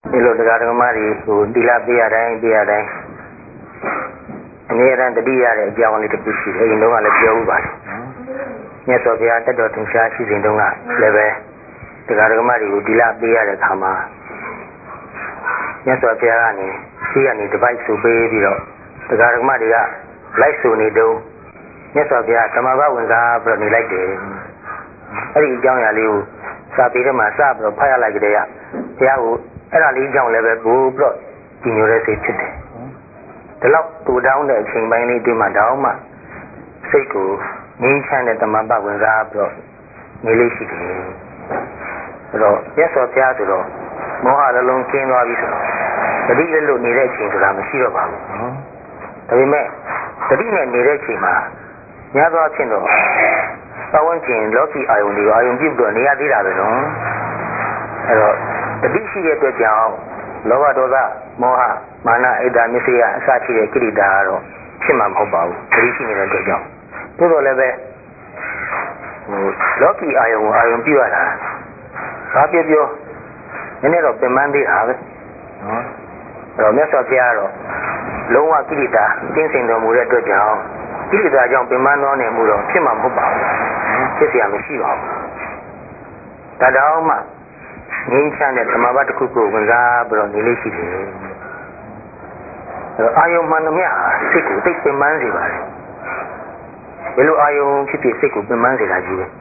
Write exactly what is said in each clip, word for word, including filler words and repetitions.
ဒီလိုတရားဓမ္မတွေကိုတိလာပြရတိုင်းပြရတိုင်းအနည်းတမ်းတတိရတဲ့အကြောင်းလေးတစ်ခုရှိတယ်အရင်တော့ကလည်းပြောဥပါတယ်မြတ်စွာဘုရားတက်တော်ထင်ရှားရှိစဉ်တုန်းကလည်းပဲတရားဓမ္မတွေကိုတိလာပြရတဲ့အခါမှာမြတ်စွာဘုရားကနေရှိကနေတပိုက်ဆိုပေးပြီးတော့တရားဓမ္မတွေကလိုက်ဆိုနေတော့မြတ်စွာဘုရားဓမ္မဘဝင်စားပြီးတော့နေလိုက်တယ်အဲ့ဒီအကြောင်းအရာလေးကိုစာပေထဲမှာစပြီးတော့ဖတ်ရလိုက်ကြတဲ့ဘုရားကိုအဲ့ဒါလေးကြောင့်လည်းပဲဘိုးပြီးတော့ကြည်ညိုတဲ့စိတ်ဖြစ်တယ်ဒီလောက်တူတောင်းတဲ့အချိန်ပိုင်းလေးတွေ့မှတောင်းမှစိတ်ကိုငြိမ်းချမ်းတဲ့တမန်ပတ်ဝင်စားပြီးတော့နေလေးရှိတယ်အဲ့တော့မြတ်စွာဘုရားဆိုတော့မောဟနှလုံးကျင်းသွားပြီဆိုတော့တတိလည်းလို့နေတဲ့အချိန်ဆိုတာမရှိတော့ပါဘူးနော်ဒါပေမဲ့တတိနဲ့နေတဲ့အချိန်မှာများသောအားဖြင့်တော့ပဝန်းကျင်လောကီအာယုန်တွေအာယုန်ပြုတ်တော့နေရသေးတာပဲနော်အဲ့တော့တတိရှိတဲ့အတွက်ကြောင့်လောဘဒေါသမောဟမာနဣဒ္ဓမစ္စယအစရှိတဲ့ကိရိတာကတော့ဖြစ်မှာမဟုတ်ပါဘူးတတိရှိနေတဲ့အတွက်ကြောင့်သို့တော်လည်းပဲဟိုလောကီအာယုန်ကိုအာယုန်ပြုတ်ရတာဘာပြောပြောနည်းနည်းတော့ပြင်ပန်းသေးတာပဲနော်အဲ့တော့မြတ်စွာဘုရားကတော့လုံးဝကိရိတာကျင့်စဉ်တော်မူတဲ့အတွက်ကြောင့်ကိရိတာကြောင့်ပြင်ပန်းသောနေမှုတော့ဖြစ်မှာမဟုတ်ပါဘူးဖြစ်เสียမရှိပါဘူးဒါတောင်မှငြိမ်းချမ်းတဲ့ဓမ္မဘတ်တစ်ခုကိုဝင်စားပြီးတော့နေလေးရှိတယ်အဲ့တော့အာယုံမှန်သမျှစိတ်ကိုသိပင်ပန်းစေပါတယ်ဘယ်လိုအာယုံဖြစ်ဖြစ်စိတ်ကိုပင်ပန်းစေတာကြီးပဲ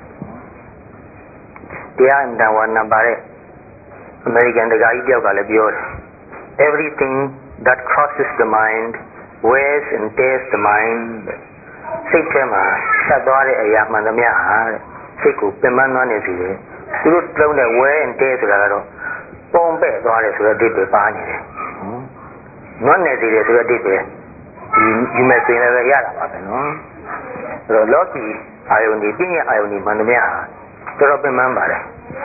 တရားအန်ဝါနာပါတဲ့အမေရိကန်တက္ကသိုလ်တယောက်ကလည်းပြောတယ် everything that crosses the mind wears and tears the mind စိတ်ထဲမှာဆက်သွားတဲ့အရာမှန်သမျှဟာတဲ့စိတ်ကိုပင်ပန်းသွားနေစေတယ်သူတို့လုံးတဲ့ wear and tear ဆိုတာကတော့ပုံပဲ့သွားတယ်ဆိုတော့အဓိပ္ပာယ်ပါနေတယ်နွမ်းနေစေတယ်ဆိုတော့အဓိပ္ပာယ်ဒီဒီမဲ့ပင်လည်းရတာပါပဲနော်အဲ့တော့လောကီအာယုန်ဒီပြည့်ညတ်အာယုန်ဒီမှန်သမျှဟာတော်တော်ပင်ပန်းပါတယ်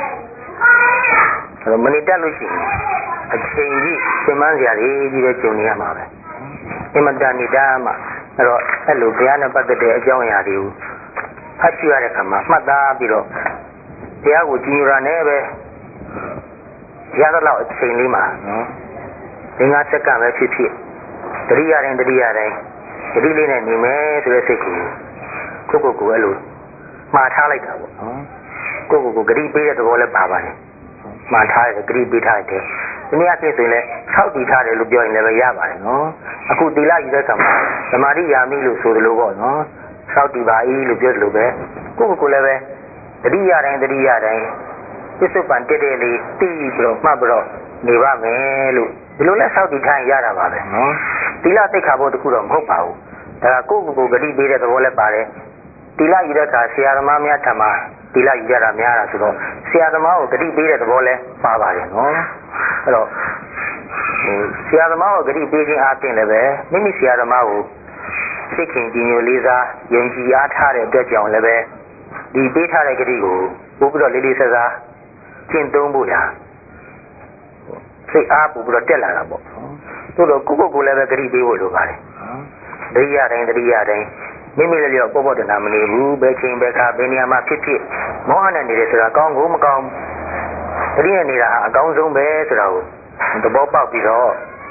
အဲ့တော့မနေတတ်လို့ရှိရင်အချိန်ကြီးပင်ပန်းစရာကြီးကြီးပဲကြုံနေရမှာပဲအမတန်နေတာမှအဲ့တော့အဲ့လိုဘုရားနဲ့ပတ်သက်တဲ့အကြောင်းအရာတွေကိုဖတ်ကြည့်ရတဲ့အခါမှာမှတ်သားပြီးတော့ဘုရားကိုကြည်ညိုတာနဲ့ပဲရတော့အချိန်လေးမှာနော်ဒီငါစက္ကန့်ပဲဖြစ်ဖြစ်တတိယတိုင်းတတိယတိုင်းတတိလေးနဲ့နေမယ်ဆိုတဲ့စိတ်ကိုကိုကိုကိုအဲ့လိုမှားထားလိုက်တာပေါ့နော်ကိုကိုကိုဂတိပေးတဲ့သဘောလည်းပါပါတယ်မှားထားတယ်ဂတိပေးထားတယ်ဒီနေ့အဖြစ်ဆိုရင်လည်းဆောက်တည်ထားတယ်လို့ပြောရင်လည်းရပါတယ်နော်အခုသီလယူတဲ့ကံမှာသမာဓိယာမိလို့ဆိုသလိုပေါ့နော်ဆောက်တည်ပါ၏လို့ပြောသလိုပဲကိုကိုကိုလည်းပဲတတိယတိုင်းတတိယတိုင်းပစ္စုပန်တက်တဲ့လေးသိပြီးတော့မှတ်ပြီးတော့နေပါမယ်လို့ဒီလိုလဲဆောက်တည်ထားရင်ရတာပါပဲနော်သီလသိက္ခာပုဒ်တခုတော့မဟုတ်ပါဘူးဒါကကိုကိုကိုဂတိပေးတဲ့သဘောလည်းပါတယ်သီလယူတဲ့အခါဆရာသမားများထံမှာသီလယူကြတာများတာဆိုတော့ဆရာသမားကိုဂတိပေးတဲ့သဘောလည်းပါပါတယ်နော်အဲ့တော့ဟိုဆရာသမားကိုဂတိပေးခြင်းအပြင်လည်းပဲမိမိဆရာသမားကိုစိတ်ခင်ကြည်ညိုလေးစားယုံကြည်အားထားတဲ့အတွက်ကြောင့်လည်းပဲဒီပေးထားတဲ့ဂတိကိုပို့ပြီးတော့လေးလေးစားစားကျင့်သုံးဖို့ရာစိတ်အားပို့ပြီးတော့တက်လာတာပေါ့သို့တော့ကိုကိုကိုလည်းပဲဂတိပေးဖို့လိုပါတယ်တတိယတိုင်းတတိယတိုင်းမိမိလည်းလျော့ပေါ်ပေါ်တနာမနေဘူးဘယ်ချိန်ဘယ်ခါဘယ်နေရာမှာဖြစ်ဖြစ်မောဟနဲ့နေတယ်ဆိုတာကောင်းကိုမကောင်းတတိယနေတာအကောင်းဆုံးပဲဆိုတာကိုသဘောပေါက်ပြီးတော့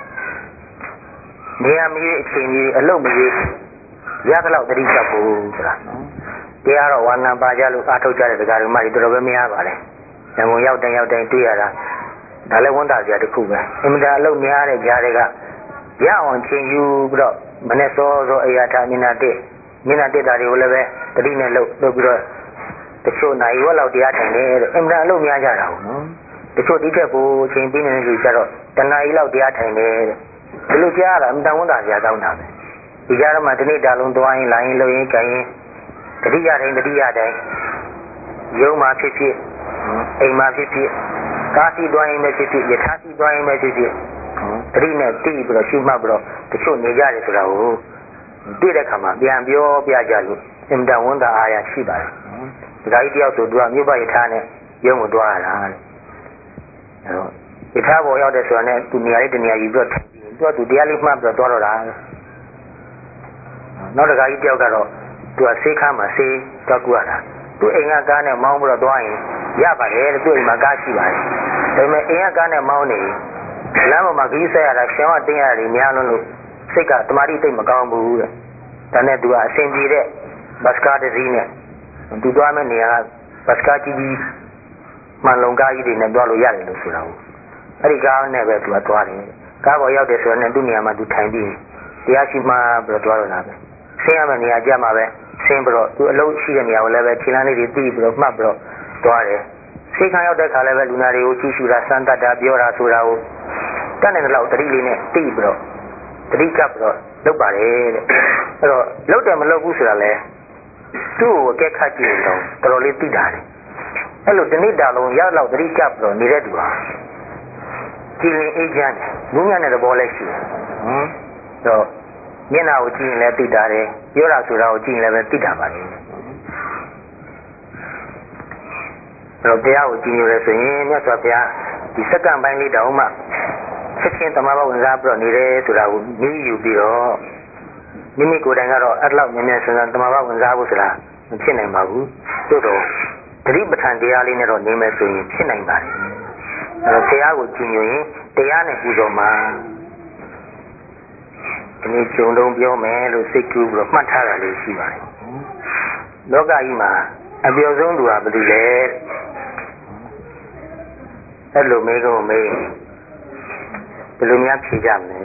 နေရာမရွေးအချိန်ကြီးအလုပ်မရွေးရသလောက်တတိချက်ဖို့ဆိုတာနော်တရားတော်ဝါနာပါကြလို့အားထုတ်ကြတဲ့ဒကာတော်မကြီးတော်တော်ပဲများပါတယ်။ဉာဏ်ဝင်ရောက်တိုင်းရောက်တိုင်းတွေ့ရတာဒါလည်းဝန်တာစရာတစ်ခုပဲ။အင်မတန်အလုပ်များတဲ့ကြားတွေကရအောင်ချိန်ယူပြီးတော့မနဲ့စောစောအရာထားမျက်နှာတက်မျက်နှာတက်တာတွေကိုလည်းပဲတတိနဲ့လှုပ်လှုပ်ပြီးတော့တချို့နိုင်ဝက်လောက်တရားထိုင်နေတဲ့အင်မတန်အလုပ်များကြတာဟုတ်နော်။တချို့ဒီထက်ကိုချိန်ပြီးနေတဲ့လူကြတော့တဏှာကြီးလောက်တရားထိုင်နေဒီလိုကြားရတာအင်မတန်ဝန်တာစရာကောင်းတာပဲ။ဒီကြားထဲမှာဒီနေ့တာလုံးသွားရင်လာရင်လှုပ်ရင်ကြင်ရင်တတိယတိုင်းတတိယတိုင်းယုံမှာဖြစ်ဖြစ်အိမ်မှာဖြစ်ဖြစ်ကားစီသွားရင်ပဲဖြစ်ဖြစ်ယထာစီသွားရင်ပဲဖြစ်ဖြစ်တတိနဲ့တိပြီးတော့ရှုမှတ်ပြီးတော့တချို့နေကြတယ်ဆိုတာကိုတွေ့တဲ့အခါမှာပြန်ပြောပြကြလို့အင်တန်ဝန်တာအားရရှိပါတယ်။ဒါကြီးတယောက်ဆိုသူကမြို့ပယထာနဲ့ယုံကိုသွားရတာတဲ့။အဲတော့ယထာပေါ်ရောက်တဲ့ဆိုတာနဲ့သူနေရာလေးတနေရာယူပြီးတော့သူကသူတရားလေးမှတ်ပြီးတော့သွားတော့တာ။နောက်တစ်ခါကြီးတယောက်ကတော့သူကဆေးခါမှာဆေးတောက်ကူရတာသူအိမ်ကကားနဲ့မောင်းပြီးတော့သွားရင်ရပါတယ်တဲ့သူအိမ်မှာကားရှိပါတယ်ဒါပေမဲ့အင်းကကားနဲ့မောင်းနေလမ်းပေါ်မှာကြီးဆက်ရတာရှောင်းအတင်းရတယ်များလုံးလို့စိတ်ကတမာတိသိမ့်မကောင်းဘူးတဲ့ဒါနဲ့သူကအဆင်ပြေတဲ့ဘတ်စကားတစ်စီးနဲ့သူသွားမဲ့နေရာကဘတ်စကားကြီးကြီးမှန်လုံကားကြီးတွေနဲ့သွားလို့ရတယ်လို့ဆိုတာကိုအဲ့ဒီကားနဲ့ပဲသူကသွားတယ်ကားပေါ်ရောက်တယ်ဆိုတော့သူ့နေရာမှာသူထိုင်ပြီးတရားရှိမှပြီးတော့သွားတော့တာပဲဆင်းရမယ့်နေရာကြမှာပဲဆင်းပြီးတော့သူအလုပ်ရှိတဲ့နေရာကိုလည်းပဲခြေလမ်းလေးတွေတီးပြီးတော့မှတ်ပြီးတော့သွားတယ်စိတ်ခံရောက်တဲ့ခါလည်းပဲလူနာတွေကိုကြည့်ရှုတာစမ်းသပ်တာပြောတာဆိုတာကိုတတ်နေတဲ့လောက်တတိလေးနဲ့တီးပြီးတော့တတိကပ်ပြီးတော့လုပ်ပါတယ်တဲ့အဲ့တော့လုပ်တယ်မလုပ်ဘူးဆိုတာလဲသူ့ကိုအကဲခတ်ကြည့်တော့တော်တော်လေးသိတာတယ်အဲ့လိုဒီနေ့တာလုံးရောက်လောက်တတိကပ်ပြီးတော့နေတဲ့သူဟာကြည်လင်အေးချမ်းတယ်ငုံညံ့တဲ့သဘောလည်းရှိတယ်ဟမ်တော့မျက်နှာကိုကြည့်ရင်လည်းသိတာတယ်ပြောတာဆိုတာကိုကြည့်ရင်လည်းပဲသိတာပါလေတော့တရားကိုကြည်ညိုရဲဆိုရင်မြတ်စွာဘုရားဒီစက္ကန့်ပိုင်းလေးတောင်မှချက်ချင်းတမန်တော်ဝင်စားပြီးတော့နေတယ်ဆိုတာကိုမြည်ယူပြီးတော့မိမိကိုယ်တိုင်ကတော့အဲ့လောက်မြန်မြန်ဆန်ဆန်တမန်တော်ဝင်စားဖို့ဆိုတာမဖြစ်နိုင်ပါဘူးသို့တော့သတိပဋ္ဌာန်တရားလေးနဲ့တော့နေမယ်ဆိုရင်ဖြစ်နိုင်ပါတယ်အဲ့တော့တရားကိုကြည်ညိုရင်တရားနဲ့ပူဇော်မှာဒီနေ့ဂျုံတုံးပြောမယ်လို့စိတ်ကူးပြီးတော့မှတ်ထားတာလေးရှိပါတယ်လောကကြီးမှာအပျော်ဆုံးသူဟာဘယ်သူလဲအဲ့လိုမေးကုန်မေးဘယ်လိုများဖြေကြမလဲ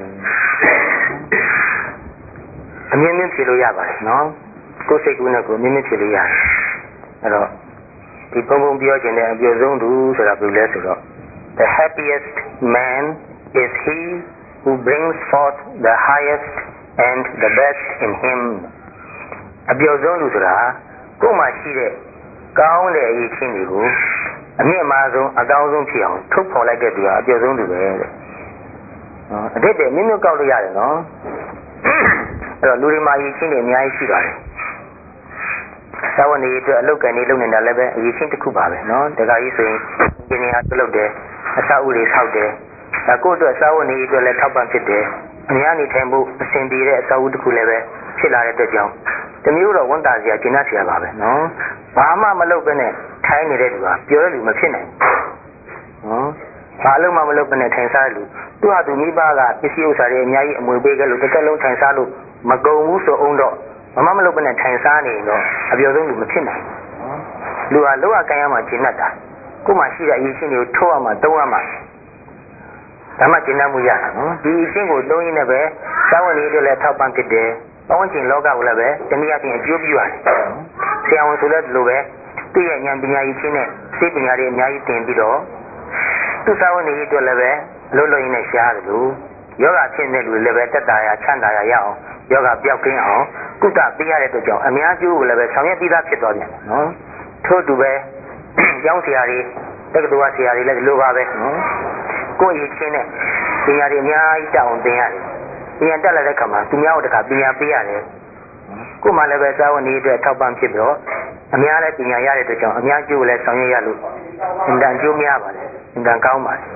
အမြင်မြင်ဖြေလို့ရပါတယ်နော်ကိုယ်စိတ်ကူးနဲ့ကိုယ်အမြင်မြင်ဖြေလို့ရတယ်အဲ့တော့ဒီဘုံဘုံပြောခြင်းတဲ့အပျော်ဆုံးသူဆိုတာဘယ်လိုလဲဆိုတော့ the happiest man is he who brings forth the highest and the best in him အပျော်ဆုံးသူဆိုတာကိုယ်မှာရှိတဲ့ကောင်းတဲ့အရေးချင်းတွေကိုအမြင့်မားဆုံးအကောင်းဆုံးဖြစ်အောင်ထုတ်ဖော်လိုက်တဲ့သူကအပျော်ဆုံးသူပဲတဲ့။အတိတ်တည်းမြင့်မြတ်ကောက်လို့ရတယ်နော်။အဲ့တော့လူတွေမှာအရေးချင်းတွေအများကြီးရှိပါတယ်။သာဝနေအတွက်အလုတ်ကန်နေလုပ်နေတာလည်းပဲအရေးချင်းတစ်ခုပါပဲနော်။တခါကြီးဆိုရင်ဒီနေရာပြုလုပ်တယ်အစာဥတွေဆောက်တယ်။ဒါကိုယ့်အတွက်သာဝနေအတွက်လည်းထောက်ပံ့ဖြစ်တယ်။အများနေထိုင်ဖို့အဆင်ပြေတဲ့အစာဥတစ်ခုလည်းပဲဖြစ်လာတဲ့အတွက်ကြောင့်တမျိုးတော့ဝန်တာစရာကျဉ်းတ်စရာပါပဲနော်ဘာမှမလုပ်ဘဲနဲ့ထိုင်နေတဲ့လူကပြောတဲ့လူမဖြစ်နိုင်ဘူးနော်ဘာလို့မှမလုပ်ဘဲနဲ့ထိုင်စားတဲ့လူသူ့ဟာသူမိဘကပစ္စည်းဥစ္စာတွေအများကြီးအမွေပေးခဲ့လို့တစ်သက်လုံးထိုင်စားလို့မကုန်ဘူးဆိုအောင်တော့ဘာမှမလုပ်ဘဲနဲ့ထိုင်စားနေရင်တော့အပြောဆုံးလူမဖြစ်နိုင်ဘူးလူဟာလောကကိုင်းရမှာကျဉ်းတ်တာကိုယ်မှရှိတဲ့အရေးချင်းတွေကိုထိုးရမှာတုံးရမှာဒါမှကျဉ်းတ်မှုရတာနော်ဒီအချင်းကိုသုံးရင်းနဲ့ပဲသာဝန်ကြီးတွေလည်းထောက်ပံ့ဖြစ်တယ်ပေါင်းကျင်လောကကိုလည်းပဲတနည်းအားဖြင့်အကျိုးပြုရတယ်။ဆရာဝန်ဆိုလည်းဒီလိုပဲသူ့ရဲ့ဉာဏ်ပညာကြီးချင်းနဲ့စိတ်ပညာတွေအများကြီးသင်ပြီးတော့သူ့သာဝန်ကြီးတွေလည်းပဲအလုံးလုံးရင်းနဲ့ရှားတယ်လို့ယောဂဖြစ်တဲ့လူတွေလည်းပဲတက်တာရချမ်းသာရရအောင်ယောဂပြောက်ကင်းအောင်ကုသပေးရတဲ့အတွက်ကြောင့်အများကျိုးကိုလည်းပဲဆောင်ရွက်ပြီးသားဖြစ်သွားပြန်တယ်နော်။ထို့တူပဲကျောင်းဆရာတွေတက္ကသိုလ်ဆရာတွေလည်းဒီလိုပါပဲနော်။ကိုယ့်ရည်ချင်းနဲ့ပညာတွေအများကြီးတောင်းသင်ရတယ်ပညာတက်လာတဲ့ခါမှာသူများတို့တခါပညာပေးရတယ်ကိုယ်မှလည်းပဲသာဝန်ကြီးအတွက်ထောက်ပံ့ဖြစ်ပြီးတော့အများလည်းပညာရတဲ့အတွက်ကြောင့်အများကျိုးလည်းဆောင်ရွက်ရလို့အင်တန်ကျိုးများပါတယ်အင်တန်ကောင်းပါတယ်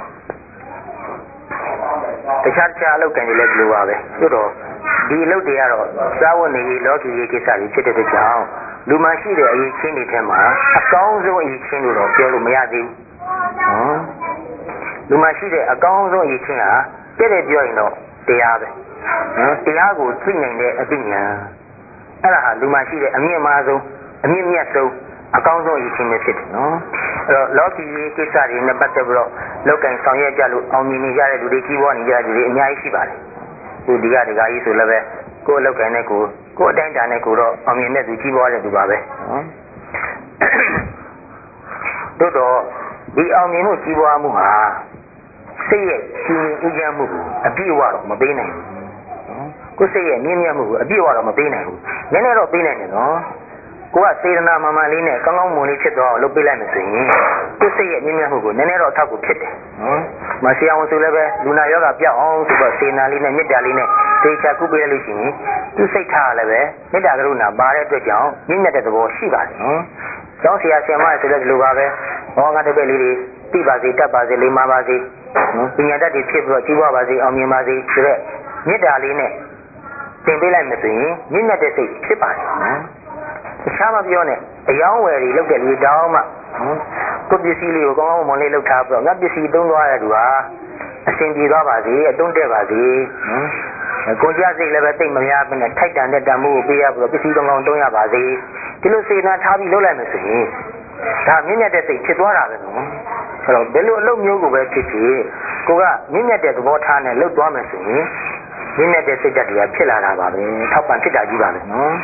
တခြားတခြားအလုပ်ကံတွေလည်းဒီလိုပါပဲသို့တော့ဒီအလုပ်တွေကတော့သာဝန်ကြီးလောကီရေးကိစ္စတွေဖြစ်တဲ့အတွက်ကြောင့်လူမှရှိတဲ့အရေးချင်းတွေထဲမှာအကောင်းဆုံးအရေးချင်းလို့တော့ပြောလို့မရသေးဘူးလူမှရှိတဲ့အကောင်းဆုံးအရေးချင်းဟာတဲ့တဲ့ပြောရင်တော့တရားပဲနော်တရားကိုသိနိုင်တဲ့အသိဉာဏ်အဲ့ဒါဟာလူမှရှိတဲ့အမြင့်မားဆုံးအမြင့်မြတ်ဆုံးအကောင်းဆုံးအရေးချင်းပဲဖြစ်တယ်နော်အဲ့တော့လောကီရေးကိစ္စတွေနဲ့ပတ်သက်ပြီးတော့လောက်ကင်ဆောင်ရွက်ကြလို့အောင်မြင်နေကြတဲ့လူတွေကြီးပွားနေကြတဲ့လူတွေအများကြီးရှိပါတယ်သူဒီကဒီကကြီးဆိုလည်းပဲကိုယ်လောက်ကင်နဲ့ကိုယ်ကိုယ်အတိုင်းတာနဲ့ကိုယ်တော့အောင်မြင်တဲ့သူကြီးပွားတဲ့သူပါပဲနော်တို့တော့ဒီအောင်မြင်မှုကြီးပွားမှုဟာစိတ်ရဲ့ရှင်ရင်အေးချမ်းမှုကိုအပြည့်အဝတော့မပေးနိုင်ဘူးနော်ကိုယ်စိတ်ရဲ့မြင့်မြတ်မှုကိုအပြည့်အဝတော့မပေးနိုင်ဘူးနည်းနည်းတော့ပေးနိုင်တယ်နော်ကိုကစေတနာမှန်မှန်လေးနဲ့ကောင်းကောင်းမွန်လေးဖြစ်သွားအောင်လုပ်ပေးလိုက်မယ်ဆိုရင်ကိုယ်စိတ်ရဲ့မြင့်မြတ်မှုကိုနည်းနည်းတော့အထောက်ကိုဖြစ်တယ်နော်မဆရာဝန်ဆိုလည်းပဲလူနာယောဂပြောက်အောင်ဆိုတော့စေနာလေးနဲ့မေတ္တာလေးနဲ့တေချာကုပေးရလို့ရှိရင်သူစိတ်ထားလည်းပဲမေတ္တာကရုဏာပါတဲ့အတွက်ကြောင့်မြင့်မြတ်တဲ့သဘောရှိပါတယ်နော်ကျောင်းဆရာဆရာမဆိုလည်းဒီလိုပါပဲဘောငါတပည့်လေးတွေသိပါစေတတ်ပါစေလိမ္မာပါစေနော်ပညာတတ်တွေဖြစ်ပြီးတော့ကြီးပွားပါစေအောင်မြင်ပါစေဆိုတဲ့မေတ္တာလေးနဲ့သင်ပေးလိုက်မယ်ဆိုရင်မြင့်မြတ်တဲ့စိတ်ဖြစ်ပါတယ်နော်တခြားမပြောနဲ့အယောင်းဝယ်တွေလုပ်တဲ့လူတောင်းမှကိုပစ္စည်းလေးကိုကောင်းကောင်းမွန်လေးလုပ်ထားပြီးတော့ငါပစ္စည်းသုံးသွားရတူဟာအဆင်ပြေသွားပါစေအသုံးတက်ပါစေနော်ကိုကြစိတ်လည်းပဲတိတ်မများဘူးနဲ့ထိုက်တန်တဲ့တန်ဖိုးကိုပေးရပြီးတော့ပစ္စည်းကောင်းကောင်းသုံးရပါစေဒီလိုစေနာထားပြီးလုပ်လိုက်မယ်ဆိုရင်ဒါမြင့်မြတ်တဲ့စိတ်ဖြစ်သွားတာပဲနော်အဲ့တော့ဘယ်လိုအလုပ်မျိုးကိုပဲဖြစ်ဖြစ်ကိုကမြင့်မြတ်တဲ့သဘောထားနဲ့လုပ်သွားမယ်ဆိုရင်မြင့်မြတ်တဲ့စိတ်ဓာတ်တွေကဖြစ်လာတာပါပဲထောက်ပံ့ဖြစ်တာကြီးပါပဲနော်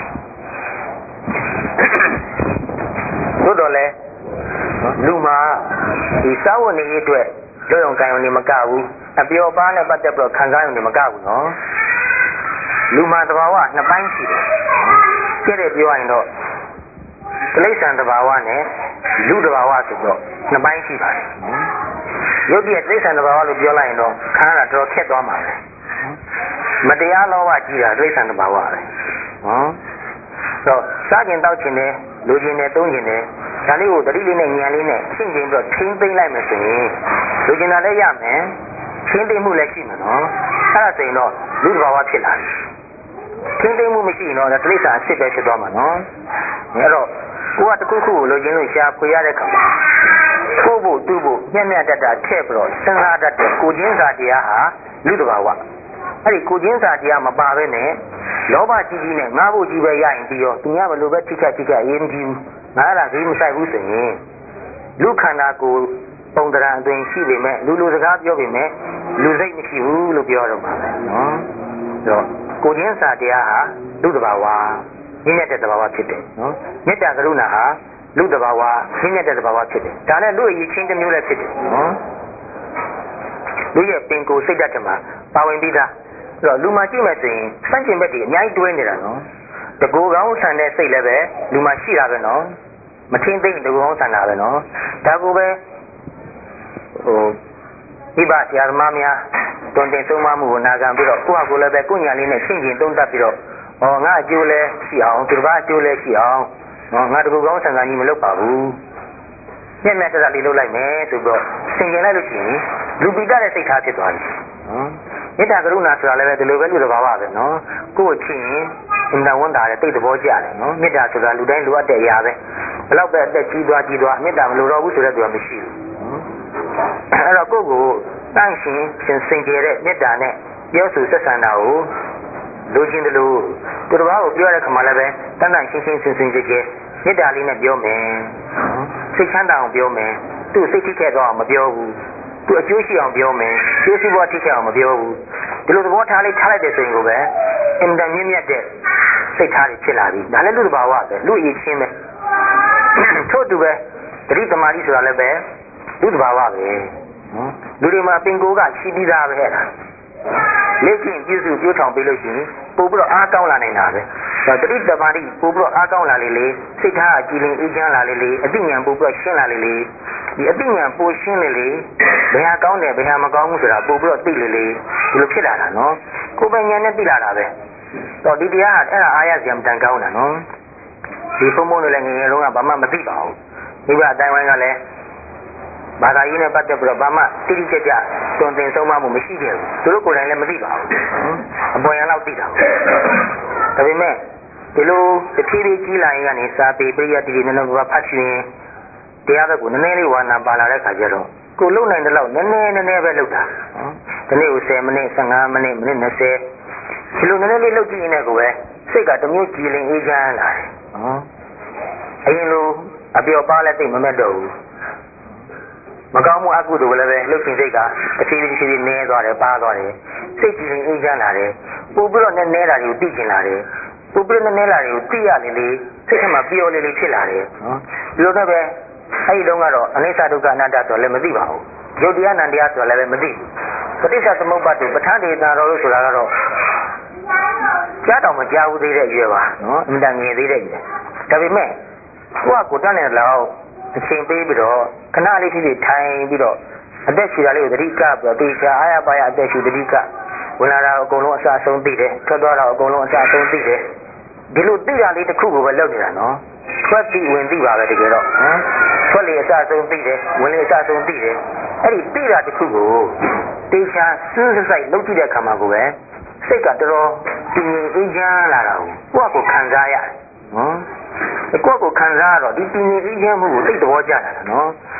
သို့တော်လည်းလူမှာဒီစာဝတ်နေရေးအတွက်လွတ်ရုံကံရုံနေမကဘူးအပျော်ပါးနဲ့ပတ်သက်ပြီးတော့ခံစားရုံနေမကဘူးနော်လူမှာသဘာဝနှစ်ပိုင်းရှိတယ်ပြည့်တဲ့ပြောရရင်တော့တိရစ္ဆာန်သဘာဝနဲ့လူသဘာဝဆိုတော့နှစ်ပိုင်းရှိပါတယ်ရုပ်တရက်တိရစ္ဆာန်သဘာဝလို့ပြောလိုက်ရင်တော့ခန္ဓာတော်ခက်သွားမှာပဲမတရားလောဘကြီးတာတိရစ္ဆာန်သဘာဝပဲနော်တော့စားကျင်တောက်ကျင်တယ်လူကျင်တယ်သုံးကျင်တယ်ဒါလေးကိုတတိလေးနဲ့ဉာဏ်လေးနဲ့ရှင်းကျင်ပြီးတော့ချင်းသိမ့်လိုက်မယ်ဆိုရင်လူကျင်တာလည်းရမယ်ချင်းသိမ့်မှုလည်းရှိမှာနော်အဲ့ဒါဆိုရင်တော့လူသဘာဝဖြစ်လာတယ်ချင်းသိမ့်မှုမရှိရင်တော့တိရစ္ဆာန်အစ်စ်ပဲဖြစ်သွားမှာနော်အဲ့တော့ကိုကတခုခုကိုလိုချင်လို့ရှာဖွေရတဲ့ခါမှာကိုယ့်ဖို့သူ့ဖို့မျက်မျက်တတ်တာထည့်ပြီးတော့စဉ်းစားတတ်တဲ့ကိုချင်းစာတရားဟာလူသဘာဝအဲ့ဒီကိုချင်းစာတရားမပါဘဲနဲ့လောဘကြီးကြီးနဲ့ငါ့ဖို့ကြီးပဲရရင်ပြီးတော့သူများဘလို့ပဲထိခတ်ထိခတ်အေးမကြည့်ဘူးငါအဲ့ဒါကြီးမဆိုင်ဘူးဆိုရင်လူခန္ဓာကိုယ်ပုံတရာအတွင်ရှိပေမဲ့လူလူစကားပြောပေမဲ့လူစိတ်မရှိဘူးလို့ပြောတော့မှာပဲနော်ဆိုတော့ကိုချင်းစာတရားဟာလူသဘာဝမြင့်မြတ်တဲ့သဘာဝဖြစ်တယ်နော်မေတ္တာကရုဏာဟာလူသဘာဝမြင့်မြတ်တဲ့သဘာဝဖြစ်တယ်ဒါနဲ့လူအရေးချင်းတစ်မျိုးလည်းဖြစ်တယ်နော်လူရဲ့ပင်ကိုယ်စိတ်ဓာတ်မှာပါဝင်ပြီးသားအဲ့တော့လူမှာကြည့်မယ်ဆိုရင်စန့်ကျင်ဘက်တွေအများကြီးတွဲနေတာနော်တကူကောင်းဆန်တဲ့စိတ်လည်းပဲလူမှာရှိတာပဲနော်မထင်းသိမ့်တကူကောင်းဆန်တာပဲနော်ဒါကိုပဲဟိုဒီပါဆရာသမားများတွင်တင်သုံးမမှုကိုနာခံပြီးတော့ကိုယ့်ဟာကိုယ်လည်းပဲကိုညာလေးနဲ့ရှင်းကျင်သုံးသပ်ပြီးတော့ဟောငါအကျိုးလဲရှိအောင်သူတစ်ပါးအကျိုးလဲရှိအောင်နော်ငါတကူကောင်းဆန်ဆန်ကြီးမလုပ်ပါဘူးမျက်မျက်တရလေးလုပ်လိုက်မယ်ဆိုတော့ဆင်ကျင်လိုက်လို့ရှိရင်လူပိတတဲ့စိတ်ထားဖြစ်သွားပြီနော်မေတ္တာကရုဏာဆိုတာလည်းပဲဒီလိုပဲလူတစ်ပါးပါပဲနော်ကိုယ့်ချင်းအင်တာဝန်တာတဲ့တိတ်သဘောကျတယ်နော်မေတ္တာဆိုတာလူတိုင်းလိုအပ်တဲ့အရာပဲဘယ်တော့ပဲအသက်ကြီးသွားကြီးသွားမေတ္တာမလိုတော့ဘူးဆိုတဲ့သူကမရှိဘူးအဲ့တော့ကိုယ့်ကိုတန့်ရှင်ရှင်စင်ကြယ်တဲ့မေတ္တာနဲ့ပြောဆိုဆက်ဆံတာကိုလူချင်းတလူသူတစ်ပါးကိုပြောတဲ့ခါမှလည်းပဲတန့်တန့်ရှင်းရှင်းစင်စင်ကြယ်ကြယ်မေတ္တာလေးနဲ့ပြောမယ်စိတ်ချမ်းသာအောင်ပြောမယ်သူ့စိတ်ထိခဲ့တော့အောင်မပြောဘူးသူအကျိုးရှိအောင်ပြောမယ်ကျိုးစီးပွားထိခဲ့အောင်မပြောဘူးဒီလိုသဘောထားလေးထားလိုက်တဲ့ဆိုရင်ကိုပဲအင်တန်မြင့်မြတ်တဲ့စိတ်ထားတွေဖြစ်လာပြီဒါလည်းလူတစ်ပါးဝပဲလူအရေးချင်းပဲထို့တူပဲတတိတမာတိဆိုတာလည်းပဲလူတစ်ပါးဝပဲနော်လူတွေမှာပင်ကိုယ်ကရှိပြီးသားပဲအဲ့ဒါလက်ချင်းပြုစုပြုထောင်ပေးလို့ရှိရင်ပို့ပြီးတော့အားကောင်းလာနိုင်တာပဲတတိတမာတိပို့ပြီးတော့အားကောင်းလာလေလေစိတ်ထားအကြည်လင်အေးချမ်းလာလေလေအသိဉာဏ်ပို့ပြီးတော့ရှင်းလာလေလေဒီအသိဉာဏ်ပို့ရှင်းလေလေဘယ်ဟာကောင်းတယ်ဘယ်ဟာမကောင်းဘူးဆိုတာပို့ပြီးတော့သိလေလေဒီလိုဖြစ်လာတာနော်ကိုယ်ပဲဉာဏ်နဲ့သိလာတာပဲတော့ဒီတရားဟာအဲ့ဒါအားရစရာမတန်ကောင်းတာနော်ဒီဖုံဖုံတွေလည်းငယ်ငယ်တုန်းကဘာမှမသိပါဘူးမိဘအတိုင်းဝိုင်းကလည်းဘာသာရေးနဲ့ပတ်သက်ပြီးတော့ဘာမှတိတိကျကျတွင်တင်ဆုံးမမှုမရှိခဲ့ဘူးသူတို့ကိုယ်တိုင်လည်းမသိပါဘူးအပေါ်ရန်လောက်သိတာဘူးဒါပေမဲ့ဒီလိုတစ်ဖြည်းဖြည်းကြီးလာရင်ကနေစာပေပရိယတ်တိတွေနည်းနည်းဘာဖတ်ချင်တရားဘက်ကိုနည်းနည်းလေးဝါနာပါလာတဲ့ခါကျတော့ကိုလုံနိုင်တဲ့လောက်နည်းနည်းနည်းနည်းပဲလုပ်တာဒီနေ့ကိုဆယ်မိနစ်ဆယ်ငါးမိနစ်မိနစ်၂၀ဒီလိုနည်းနည်းလေးလုပ်ကြည့်ရင်လည်းကိုပဲစိတ်ကတမျိုးကြည်လင်အေးချမ်းလာတယ်နော်အရင်လိုအပျော်ပါလဲသိမမဲ့တော့ဘူးမကောင်းမှုအကုသိုလ်လည်းပဲလှုပ်ရှင်စိတ်ကတစ်ဖြည်းဖြည်းဖြည်းဖြည်းနည်းသွားတယ်ပါသွားတယ်စိတ်ကြည်လင်အေးချမ်းလာတယ်ပို့ပြီးတော့နည်းနည်းတာတွေကိုသိကျင်လာတယ်ပို့ပြီးတော့နည်းနည်းလာတွေကိုသိရလေလေစိတ်ထဲမှာပျော်လေလေဖြစ်လာတယ်နော်ဒီလိုတော့ပဲအဲ့ဒီတုန်းကတော့အနိစ္စဒုက္ခအနတ္တဆိုလည်းမသိပါဘူးယုတ်တရားနံတရားဆိုလည်းမသိဘူးပဋိစ္စသမုပ္ပါဒ်ပဋ္ဌာန်းဒေသတော်လို့ဆိုတာကတော့ကြားတော်မကြားဘူးသေးတဲ့အရွယ်ပါနော်အမှန်တန်ငယ်သေးတဲ့ရွယ်ဒါပေမဲ့ကိုကကိုတတ်နေလောက်အချိန်ပေးပြီးတော့ခဏလေးဖြစ်ဖြစ်ထိုင်ပြီးတော့အသက်ရှူတာလေးကိုသတိကပြီးတော့တေချာအားရပါရအသက်ရှူသတိကဝင်လာတာအကုန်လုံးအစအဆုံးသိတယ်ထွက်သွားတာအကုန်လုံးအစအဆုံးသိတယ်ဒီလိုသိတာလေးတစ်ခုကိုပဲလုပ်နေတာနော်ထွက်ပြီးဝင်သိပါပဲတကယ်တော့ဟမ်ထွက်လေအစအဆုံးသိတယ်ဝင်လေအစအဆုံးသိတယ်အဲ့ဒီသိတာတစ်ခုကိုတေချာစူးစိုက်လုပ်ကြည့်တဲ့အခါမှာကိုပဲစိတ်ကတော်တော်တည်ငြိမ်အေးချမ်းလာတာကိုကိုယ့်ကိုခံစားရတယ်နော်ကိုယ့်ကိုခံစားရတော့ဒီတည်ငြိမ်အေးချမ်းမှုကိုသိတဲ့ဘောကြတာနော်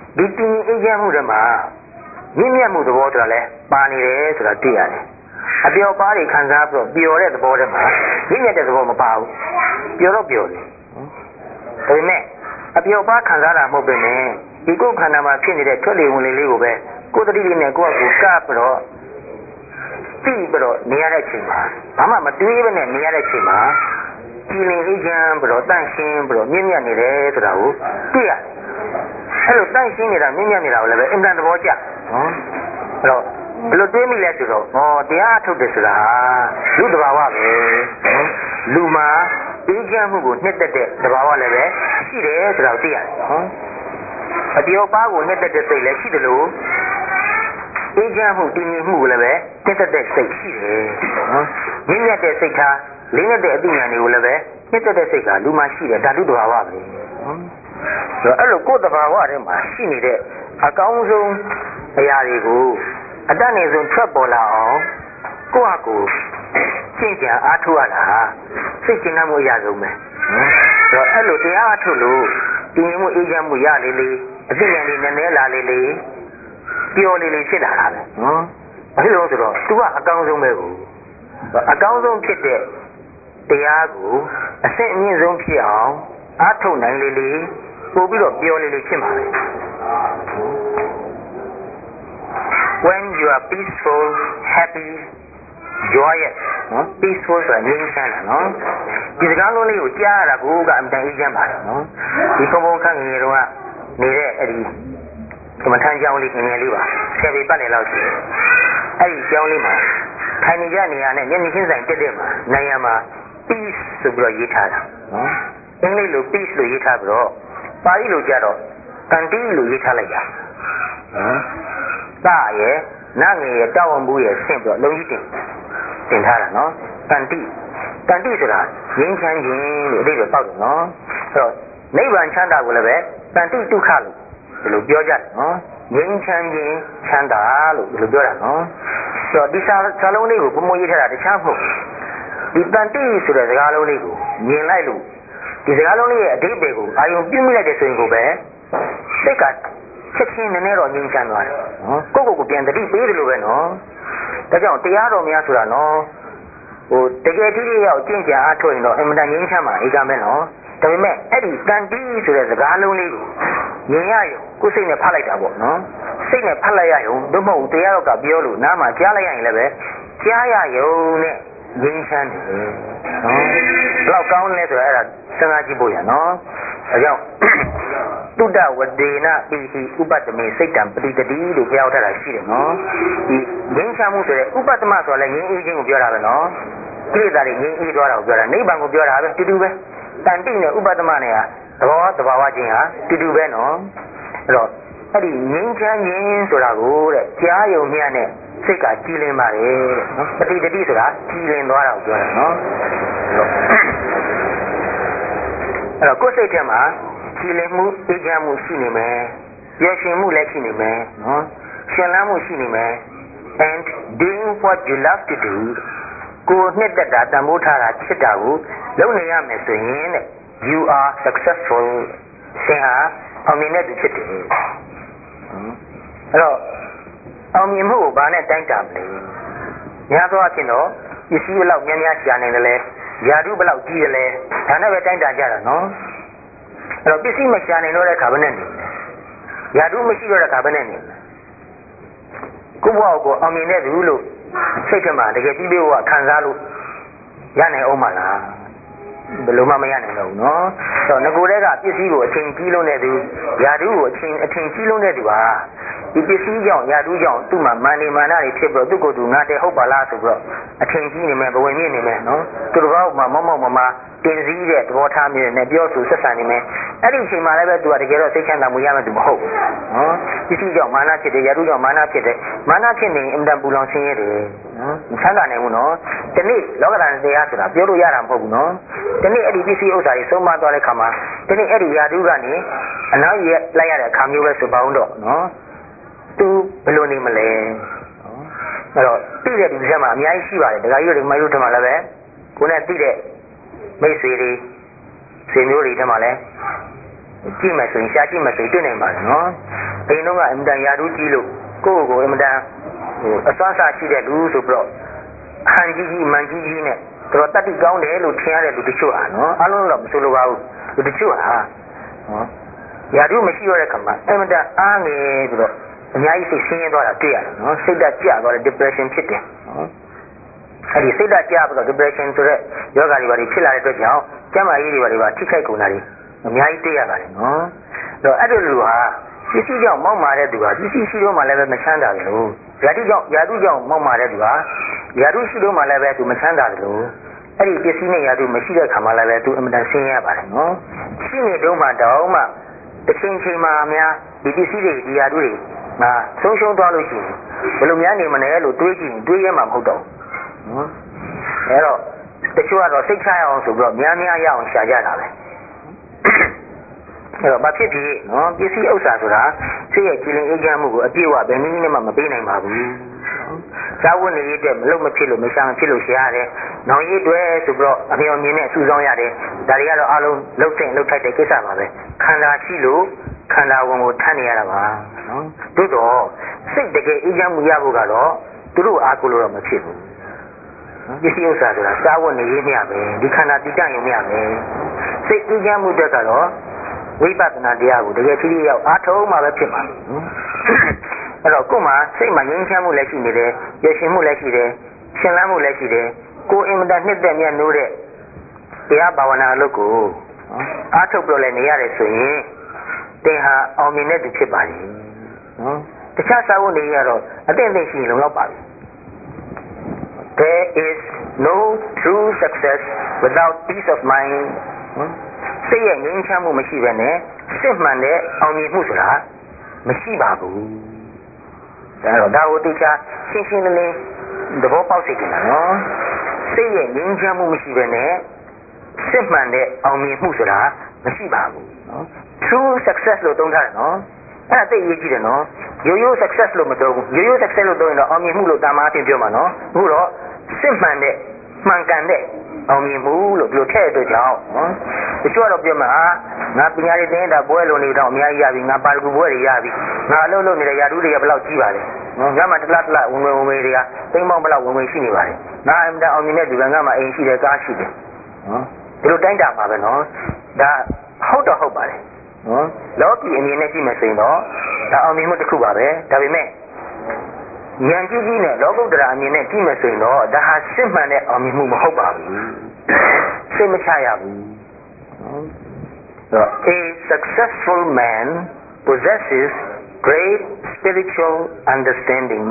ဒီတင်းအေးချမ်းမှုတွေမှာမြင့်မြတ်မှုသဘောဆိုတာလဲပါနေတယ်ဆိုတာသိရတယ်အပျော်ပါးတွေခံစားပြီးတော့ပျော်တဲ့သဘောတွေမှာမြင့်မြတ်တဲ့သဘောမပါဘူးပျော်တော့ပျော်တယ်ဒါပေမဲ့အပျော်ပါးခံစားတာမဟုတ်ပေမဲ့ဒီကိုယ်ခန္ဓာမှာဖြစ်နေတဲ့ထွက်လေဝင်လေလေးကိုပဲကိုယ်တတိလေးနဲ့ကိုယ့်အကူကပ်ပြီးတော့သိပြီးတော့နေရတဲ့အချိန်မှာဘာမှမတွေးဘဲနဲ့နေရတဲ့အချိန်မှာကြည်လင်အေးချမ်းပြီးတော့တန့်ရှင်းပြီးတော့မြင့်မြတ်နေတယ်ဆိုတာကိုသိရတယ်အဲ့လိုတန့်ရှင်းနေတာမြင့်မြတ်နေတာကိုလည်းပဲအင်္ဂန်သဘောကျနော်အဲ့တော့ဘယ်လိုတွေးမိလဲဆိုတော့ဟောတရားထုတ်တယ်ဆိုတာဟာလူတဘာဝပဲနော်လူမှာအေးချမ်းမှုကိုနှစ်သက်တဲ့တဘာဝလည်းပဲရှိတယ်ဆိုတာကိုသိရတယ်နော်အတယောပါးကိုနှစ်သက်တဲ့စိတ်လည်းရှိတယ်လို့အေးချမ်းမှုတည်ငြိမ်မှုလည်းပဲနှစ်သက်တဲ့စိတ်ရှိတယ်နော်မြင့်မြတ်တဲ့စိတ်ထားလေးနဲ့တဲ့အသိဉာဏ်တွေကိုလည်းပဲနှစ်သက်တဲ့စိတ်ကလူမှာရှိတယ်ဒါလူတဘာဝပဲနော်ဆိုတော့အဲ့လိုကိုယ်တဘာဝထဲမှာရှိနေတဲ့အကောင်းဆုံးအရာတွေကိုအတတ်နေဆုံးထွက်ပေါ်လာအောင်ကိုယ့်ဟာကိုယ်ရှင်းကြအားထုတ်ရတာစိတ်ကျဉ်းမှုအရာဆုံးပဲနော်ဆိုတော့အဲ့လိုတရားအားထုတ်လို့တည်ငြိမ်မှုအေးချမ်းမှုရလေလေအသိဉာဏ်တွေနည်းနည်းလာလေလေပျော်လေလေဖြစ်လာတာပဲနော်အဲ့လိုဆိုတော့သူကအကောင်းဆုံးပဲကိုအကောင်းဆုံးဖြစ်တဲ့တရားကိုအဆင့်အမြင့်ဆုံးဖြစ်အောင်အားထုတ်နိုင်လေလေပို့ပြီးတော့ပျော်လေလေဖြစ်မှာပဲ When you are peaceful, happy, joyous နော် peaceful ဆိုတာငြိမ်းချမ်းတာနော်ဒီစကားလုံးလေးကိုကြားရတာကိုကအမှန်တန်အေးချမ်းပါတယ်နော်ဒီပုံပုံခန့်ငယ်တုန်းကနေတဲ့အဲ့ဒီကမ္မထမ်းကျောင်းလေးငယ်လေးပါဆယ်ပေပတ်လည်လောက်ရှိတယ်အဲ့ဒီကျောင်းလေးမှာထိုင်နေကြနေရနဲ့မျက်နှာချင်းဆိုင်တက်တက်မှာနိုင်ရမှာ peace ဆိုပြီးတော့ရေးထားတာနော်အင်္ဂလိပ်လို peace လို့ရေးထားပြီးတော့ပါဠိလိုကြတော့တန်တိလို့ရေးထားလိုက်တာနော်သာရဲ့နတ်ငယ်ရဲ့တောက်ဝံဘူးရဲ့ဆင့်ပြီးတော့လုံးကြီးတင်တင်ထားတာနော်တန်တိတန်တိဆိုတာငြိမ်းချမ်းခြင်းလို့အဓိပ္ပာယ်ပေါက်တယ်နော်အဲ့တော့နိဗ္ဗာန်ချမ်းသာကိုလည်းပဲတန်တိဒုက္ခလို့ဒီလိုပြောကြတယ်နော်ငြိမ်းချမ်းခြင်းချမ်းသာလို့ဒီလိုပြောတာနော်ဆိုတော့ဒီစာစာလုံးလေးကိုဘုံမရေးထားတာတခြားမဟုတ်ဒီတန်တိဆိုတဲ့စကားလုံးလေးကိုမြင်လိုက်လို့ဒီစကားလုံးလေးရဲ့အဓိပ္ပာယ်ကိုအာယုံပြုမိလိုက်တဲ့ဆိုရင်ကိုပဲစိတ်ကချက်ချင်းနည်းနည်းတော့ငြိမ်းချမ်းသွားတယ်နော်ကိုယ့်ကိုယ်ကိုပြန်တတိပေးတယ်လို့ပဲနော်ဒါကြောင့်တရားတော်များဆိုတာနော်ဟိုတကယ်ထိထိရောက်ကျင့်ကြံအားထုတ်ရင်တော့အမှန်တန်ငြိမ်းချမ်းမှာအေးကြမယ်နော်ဒါပေမဲ့အဲ့ဒီတန်တိဆိုတဲ့စကားလုံးလေးကိုမြင်ရရုံကိုယ်စိတ်နဲ့ဖတ်လိုက်တာပေါ့နော်စိတ်နဲ့ဖတ်လိုက်ရရုံတို့မဟုတ်တရားတော်ကပြောလို့နားမှာကြားလိုက်ရရင်လည်းပဲကြားရရုံနဲ့ငြိမ်းချမ်းတယ်နော်ဘယ်တော့ကောင်းလဲဆိုတော့အဲ့ဒါစဉ်းစားကြည့်ဖို့ရနော်ဒါကြောင့်တုဒ္ဒဝဒေနပိဟိဥပတ္တမေစိတ်တံပရိတတိလို့ပြောထားတာရှိတယ်နော်ဒီငြိမ်းချမ်းမှုဆိုတဲ့ဥပတ္တမဆိုလည်းငြိမ်းအေးခြင်းကိုပြောတာပဲနော်ကိလေသာတွေငြိမ်းအေးသွားတာကိုပြောတာနိဗ္ဗာန်ကိုပြောတာပဲတူတူပဲတန်တိနဲ့ဥပတ္တမနဲ့ဟာသဘောသဘာဝချင်းဟာတူတူပဲနော်အဲ့တော့အဲ့ဒီငြိမ်းချမ်းခြင်းဆိုတာကိုတဲ့ကြားယုံမြတ်နဲ့စိတ်ကကြည်လင်ပါတယ်တဲ့နော်ပရိတတိဆိုတာကြည်လင်သွားတာကိုပြောတာနော်အဲ့တော့ကိုယ်စိတ်ထဲမှာကြည်လင်မှုအေးချမ်းမှုရှိနေမယ်ပျော်ရွှင်မှုလည်းရှိနေမယ်နော်ရှင်လန်းမှုရှိနေမယ် and doing what you love to do ကိုနှစ်သက်တာတန်ဖိုးထားတာချစ်တာကိုလုပ်နေရမယ်ဆိုရင်တဲ့ you are successful ဆင်ဟာအောင်မြင်တဲ့သူဖြစ်တယ်အဲ့တော့အောင်မြင်မှုကိုဘာနဲ့တိုင်းတာမလဲများသောအားဖြင့်တော့ပစ္စည်းဘလောက်များများရှာနေတယ်လဲယာတုဘလောက်ကြီးတယ်လဲဒါနဲ့ပဲတိုင်းတာကြတာနော်အဲ့တော့ပစ္စည်းမရှာနိုင်တော့တဲ့ခါဘယ်နဲ့နေလဲယာတုမရှိတော့တဲ့ခါဘယ်နဲ့နေလဲကိုယ့်ဘဝကိုအောင်မြင်တဲ့သူလို့စိတ်ထဲမှာတကယ်ပြီးပြီးကခံစားလို့ရနိုင်အောင်မလားဘယ်လိုမှမရနိုင်တော့ဘူးနော်ဆိုတော့ငကိုယ်တည်းကပစ္စည်းကိုအချိန်ကြီးလုံးတဲ့သူယာတုကိုအချိန်အချိန်ကြီးလုံးတဲ့သူဟာဒီပစ္စည်းကြောင့်ယာတုကြောင့်သူ့မှာမာနေမာနတွေဖြစ်ပြီးတော့သူ့ကိုယ်သူငါတည်းဟုတ်ပါလားဆိုပြီးတော့အချိန်ကြီးနေမယ်ဘဝင်မြင့်နေမယ်နော်သူတို့ဘောက်မှာမောက်မောက်မမတင်စည်းတဲ့သဘောထားမျိုးနဲ့ပြောဆိုဆက်ဆံနေမယ်အဲ့ဒီအချိန်မှာလည်းပဲသူကတကယ်တော့စိတ်ချမ်းသာမှုရမယ်သူမဟုတ်ဘူးနော်ပစ္စည်းကြောင့်မာနဖြစ်တယ်ယာတုကြောင့်မာနဖြစ်တယ်မာနဖြစ်နေအင်တန်ပူလောင်ဆင်းရဲတယ်နော်မချမ်းသာနိုင်ဘူးနော်ဒီနေ့လောကဓာတ်တရားဆိုတာပြောလို့ရတာမဟုတ်ဘူးနော်ဒီနေ့အဲ့ဒီပစ္စည်းဥစ္စာတွေဆုံးမသွားတဲ့ခါမှာဒီနေ့အဲ့ဒီယာတုကနေအနောက်ရလိုက်ရတဲ့အခါမျိုးပဲဆိုပါဦးတော့နော်သူဘယ်လိုနေမလဲအဲ့တော့သိတဲ့ဒီချက်မှာအများကြီးရှိပါတယ်ဒကာကြီးတို့ဒီမိုင်းတို့ထမလည်းပဲကိုယ်နဲ့သိတဲ့မိတ်ဆွေတွေဆွေမျိုးတွေထမလည်းကြည့်မယ်ဆိုရင်ရှားကြည့်မယ်ဆိုရင်တွေ့နိုင်ပါတယ်နော်အိမ်တော့ကအင်တန်ရာထူးကြီးလို့ကိုယ့်ကိုယ်အင်တန်ဟိုအစွမ်းစားရှိတဲ့လူဆိုပြီးတော့ဟန်ကြီးကြီးမန်ကြီးကြီးနဲ့တော်တတ်တိကောင်းတယ်လို့ထင်ရတဲ့လူတချို့ဟာနော်အလုံးတော့မဆိုလိုပါဘူးလူတချို့ဟာနော်ရာထူးမရှိတော့တဲ့ခါမှာအင်တန်အားငယ်ပြီးတော့အများကြီးစိတ်ဆင်းရဲသွားတာတွေ့ရတယ်နော်စိတ်ဓာတ်ကျသွားတဲ့ depression ဖြစ်တယ်နော်အဲ့ဒီစိတ်ဓာတ်ကျပြီးတော့ depression ဆိုတဲ့ယောဂါတွေပါဖြစ်လာတဲ့အတွက်ကြောင့်ကျန်းမာရေးတွေပါတွေပါထိခိုက်ကုန်တာတွေအများကြီးတွေ့ရပါတယ်နော်အဲ့တော့အဲ့ဒီလူဟာပစ္စည်းကြောင့်မောက်မာတဲ့သူဟာပစ္စည်းရှိတော့မှလည်းပဲမချမ်းသာဘူးလို့ယာတုကြောင့်ယာတုကြောင့်မောက်မာတဲ့သူဟာယာတုရှိတော့မှလည်းပဲသူမချမ်းသာဘူးလို့အဲ့ဒီပစ္စည်းနဲ့ယာတုမရှိတဲ့ခါမှလည်းပဲသူအမှန်တန်ဆင်းရဲပါတယ်နော်ရှိနေတော့မှတောင်းမှတစ်ချိန်ချိန်မှာအများဒီပစ္စည်းတွေဒီယာတုတွေငါဆုံးရှုံးသွားလို့ရှိရင်ဘယ်လိုများနေမလဲလို့တွေးကြည့်တွေးရမှာမဟုတ်တော့ဘူးနော်အဲ့တော့တချို့ကတော့စိတ်ချရအောင်ဆိုပြီးတော့များများရအောင်ရှာကြတာပဲအဲ့တော့ဘာဖြစ်ဖြစ်နော်ပစ္စည်းဥစ္စာဆိုတာစိတ်ရဲ့ကြည်လင်အေးချမ်းမှုကိုအပြည့်အဝဘယ်နည်းနဲ့မှမပေးနိုင်ပါဘူး။စာဝတ်နေရေးအတွက်မလုပ်မဖြစ်လို့မရှာမဖြစ်လို့ရှာရတယ်။နောင်ရေးတွေဆိုပြီးတော့အမြော်မြင်နဲ့စူးစောင်းရတယ်။ဒါတွေကတော့အလုံးလှုပ်တဲ့လှုပ်ထိုက်တဲ့ကိစ္စပါပဲ။ခန္ဓာရှိလို့ခန္ဓာဝင်ကိုထမ်းနေရတာပါနော်။သို့တော့စိတ်တကယ်အေးချမ်းမှုရဖို့ကတော့သူတို့အားကိုးလို့တော့မဖြစ်ဘူး။ပစ္စည်းဥစ္စာဆိုတာစာဝတ်နေရေးမျှပဲဒီခန္ဓာတည်တံ့ရုံမျှပဲ။စိတ်အေးချမ်းမှုတက်ကတော့ဝိပဿနာတရားကိုတကယ်ထိထိရောက်အားထုတ်မှပဲဖြစ်မှာအဲ့တော့ကိုယ်မှာစိတ်မှာငြိမ်းချမ်းမှုလည်းရှိနေတယ်ရရှင်မှုလည်းရှိတယ်ရှင်လန်းမှုလည်းရှိတယ်ကိုယ်အင်မတန်နှစ်သက်မြတ်နိုးတဲ့တရားဘာဝနာအလုပ်ကိုအားထုတ်ပြလဲနေရတယ်ဆိုရင်သင်ဟာအောင်မြင်တဲ့သူဖြစ်ပါလိမ့်နော်တခြားစာဝတ်နေရတော့အသိအသိရှိလုံလောက်ပါပြီ There is no true success without peace of mind စိတ်ရဲ့ငြိမ်းချမ်းမှုမရှိဘဲနဲ့စစ်မှန်တဲ့အောင်မြင်မှုဆိုတာမရှိပါဘူးဒါတော့ဒါကိုသိချာရှင်းရှင်းလင်းလင်းသဘောပေါက်စေချင်တာနော်စိတ်ရဲ့ငြိမ်းချမ်းမှုမရှိဘဲနဲ့စစ်မှန်တဲ့အောင်မြင်မှုဆိုတာမရှိပါဘူးနော် true success လို့သုံးထားတယ်နော်အဲ့ဒါသိရေးကြည့်တယ်နော်ရိုးရိုး success လို့မသုံးဘူးရိုးရိုး success လို့သုံးရင်တော့အောင်မြင်မှုလို့တာမအပြင်ပြောမှာနော်အခုတော့စစ်မှန်တဲ့မှန်ကန်တဲ့အောင်မြင်မှုလို့ပြောထည့်တဲ့ကြောင့်နော်တချို့တော့ပြောမှာငါပညာရေးသင်တာပွဲလုံးနေတော့အများကြီးရပြီငါပါရဂူပွဲတွေရပြီငါအလုပ်လုပ်နေတဲ့ယာတုတွေကဘယ်လောက်ကြီးပါလဲနော်ငါမှတစ်လားတစ်လားဝင်ဝင်ဝင်ဝင်တွေကသိမ်းပေါင်းဘယ်လောက်ဝင်ဝင်ရှိနေပါလဲငါအမှန်အောင်မြင်တဲ့သူကငါမှအိမ်ရှိတယ်ကားရှိတယ်နော်ဒီလိုတိုင်းတာပါပဲနော်ဒါဟုတ်တော့ဟုတ်ပါတယ်နော်လောကီအမြင်နဲ့ကြည့်မယ်ဆိုရင်တော့ဒါအောင်မြင်မှုတစ်ခုပါပဲဒါပေမဲ့ဉာဏ်ကြီးကြီးနဲ့လောကုတ္တရာအမြင်နဲ့ကြည့်မယ်ဆိုရင်တော့ဒါဟာစစ်မှန်တဲ့အောင်မြင်မှုမဟုတ်ပါဘူးစိတ်မချရဘူး A successful man possesses great spiritual understanding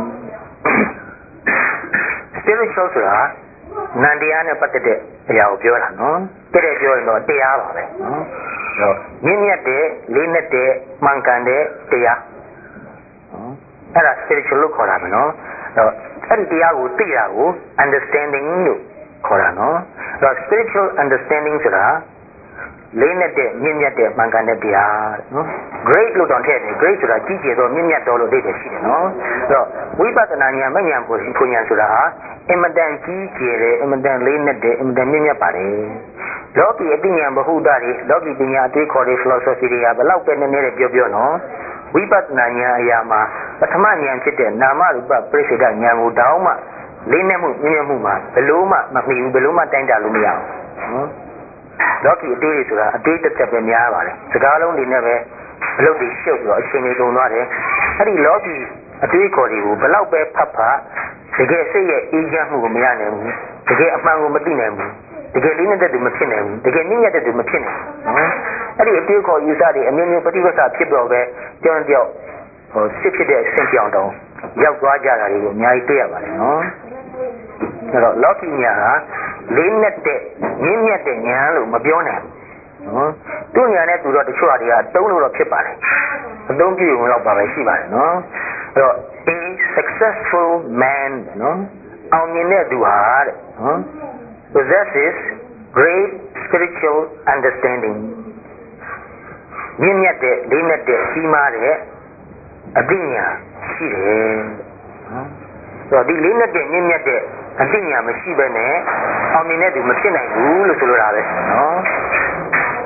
spiritual ဆိုတာနန္တရားနဲ့ပတ်သက်တဲ့အရာကိုပြောတာနော်တဲ့တဲ့ပြောရင်တော့တရားပါပဲနော်မြင့်မြတ်တဲ့လေးနက်တဲ့မှန်ကန်တဲ့တရားအဲ့ဒါ spiritual လို့ခေါ်တာပဲနော်အဲ့ဒီတရားကိုသိတာကို understanding လို့ခေါ်တာနော်အဲ့တော့ spiritual understanding ဆိုတာလေးနဲ့တဲ့မြင့်မြတ်တဲ့မှန်ကန်တဲ့တရားနော် great လို့တောင်ထည့်တယ် great ဆိုတာကြီးကျယ်သောမြင့်မြတ်သောလို့အဓိပ္ပာယ်ရှိတယ်နော်အဲ့တော့ဝိပဿနာဉာဏ်မဉာဏ်ကိုဖွဉာဏ်ဆိုတာဟာအင်မတန်ကြီးကျယ်တယ်အင်မတန်လေးနဲ့တဲ့အင်မတန်မြင့်မြတ်ပါတယ်လောကီအသိဉာဏ်ဗဟုသုတတွေလောကီပညာအတွေးခေါ်တွေ philosophy တွေကဘယ်လောက်ပဲနည်းနည်းလေးပြောပြောနော်ဝိပဿနာဉာဏ်အရာမှာပထမဉာဏ်ဖြစ်တဲ့နာမရူပပရိစ္ဆေဒဉာဏ်ကိုတောင်းမှလေးနဲ့မှုမြင့်မြတ်မှုမှာဘယ်လို့မှမမီဘူးဘယ်လို့မှတိုင်းတာလို့မရအောင်နော်လောကီအတွေးတွေဆိုတာအတွေးတစ်သက်ပဲများပါတယ်စကားလုံးတွေနဲ့ပဲအလုပ်တွေရှုပ်ပြီးတော့အချိန်တွေကုန်သွားတယ်အဲ့ဒီလောကီအတွေးခေါ်တွေကိုဘယ်လောက်ပဲဖတ်ဖတ်တကယ်စိတ်ရဲ့အေးချမ်းမှုကိုမရနိုင်ဘူးတကယ်အမှန်ကိုမသိနိုင်ဘူးတကယ်လေးနဲ့တဲ့သူမဖြစ်နိုင်ဘူးတကယ်မြင့်မြတ်တဲ့သူမဖြစ်နိုင်ဘူးနော်အဲ့ဒီအတွေးခေါ်ယူဆတွေအမျိုးမျိုးပฏิပတ်စာဖြစ်တော့ပဲကြောင်းကြောက်ဟိုစစ်ဖြစ်တဲ့ဆင့်ပြောင်းတောင်ရောက်သွားကြတာတွေကိုအများကြီးတွေ့ရပါတယ်နော်အဲ့တော့လောကီညာဟာလေးနဲ့တဲ့မြင့်မြတ်တဲ့ညာလို့မပြောနိုင်ဘူးနော်သူ့ညာနဲ့သူတော့တချို့ဟာတွေကတုံးလို့တော့ဖြစ်ပါတယ်အသုံးပြုရုံတော့ပါပဲရှိပါတယ်နော်အဲ့တော့ a successful man နော်အောင်မြင်တဲ့သူဟာတဲ့နော် possesses great spiritual understanding မြင့်မြတ်တဲ့လေးနဲ့တဲ့ကြီးမားတဲ့အသိဉာဏ်ရှိတယ်နော်ဆိုတော့ဒီလေးနဲ့တဲ့မြင့်မြတ်တဲ့အသိဉာဏ်မရှိဘဲနဲ့အောင်မြင်တဲ့သူမဖြစ်နိုင်ဘူးလို့ဆိုလိုတာပဲနော်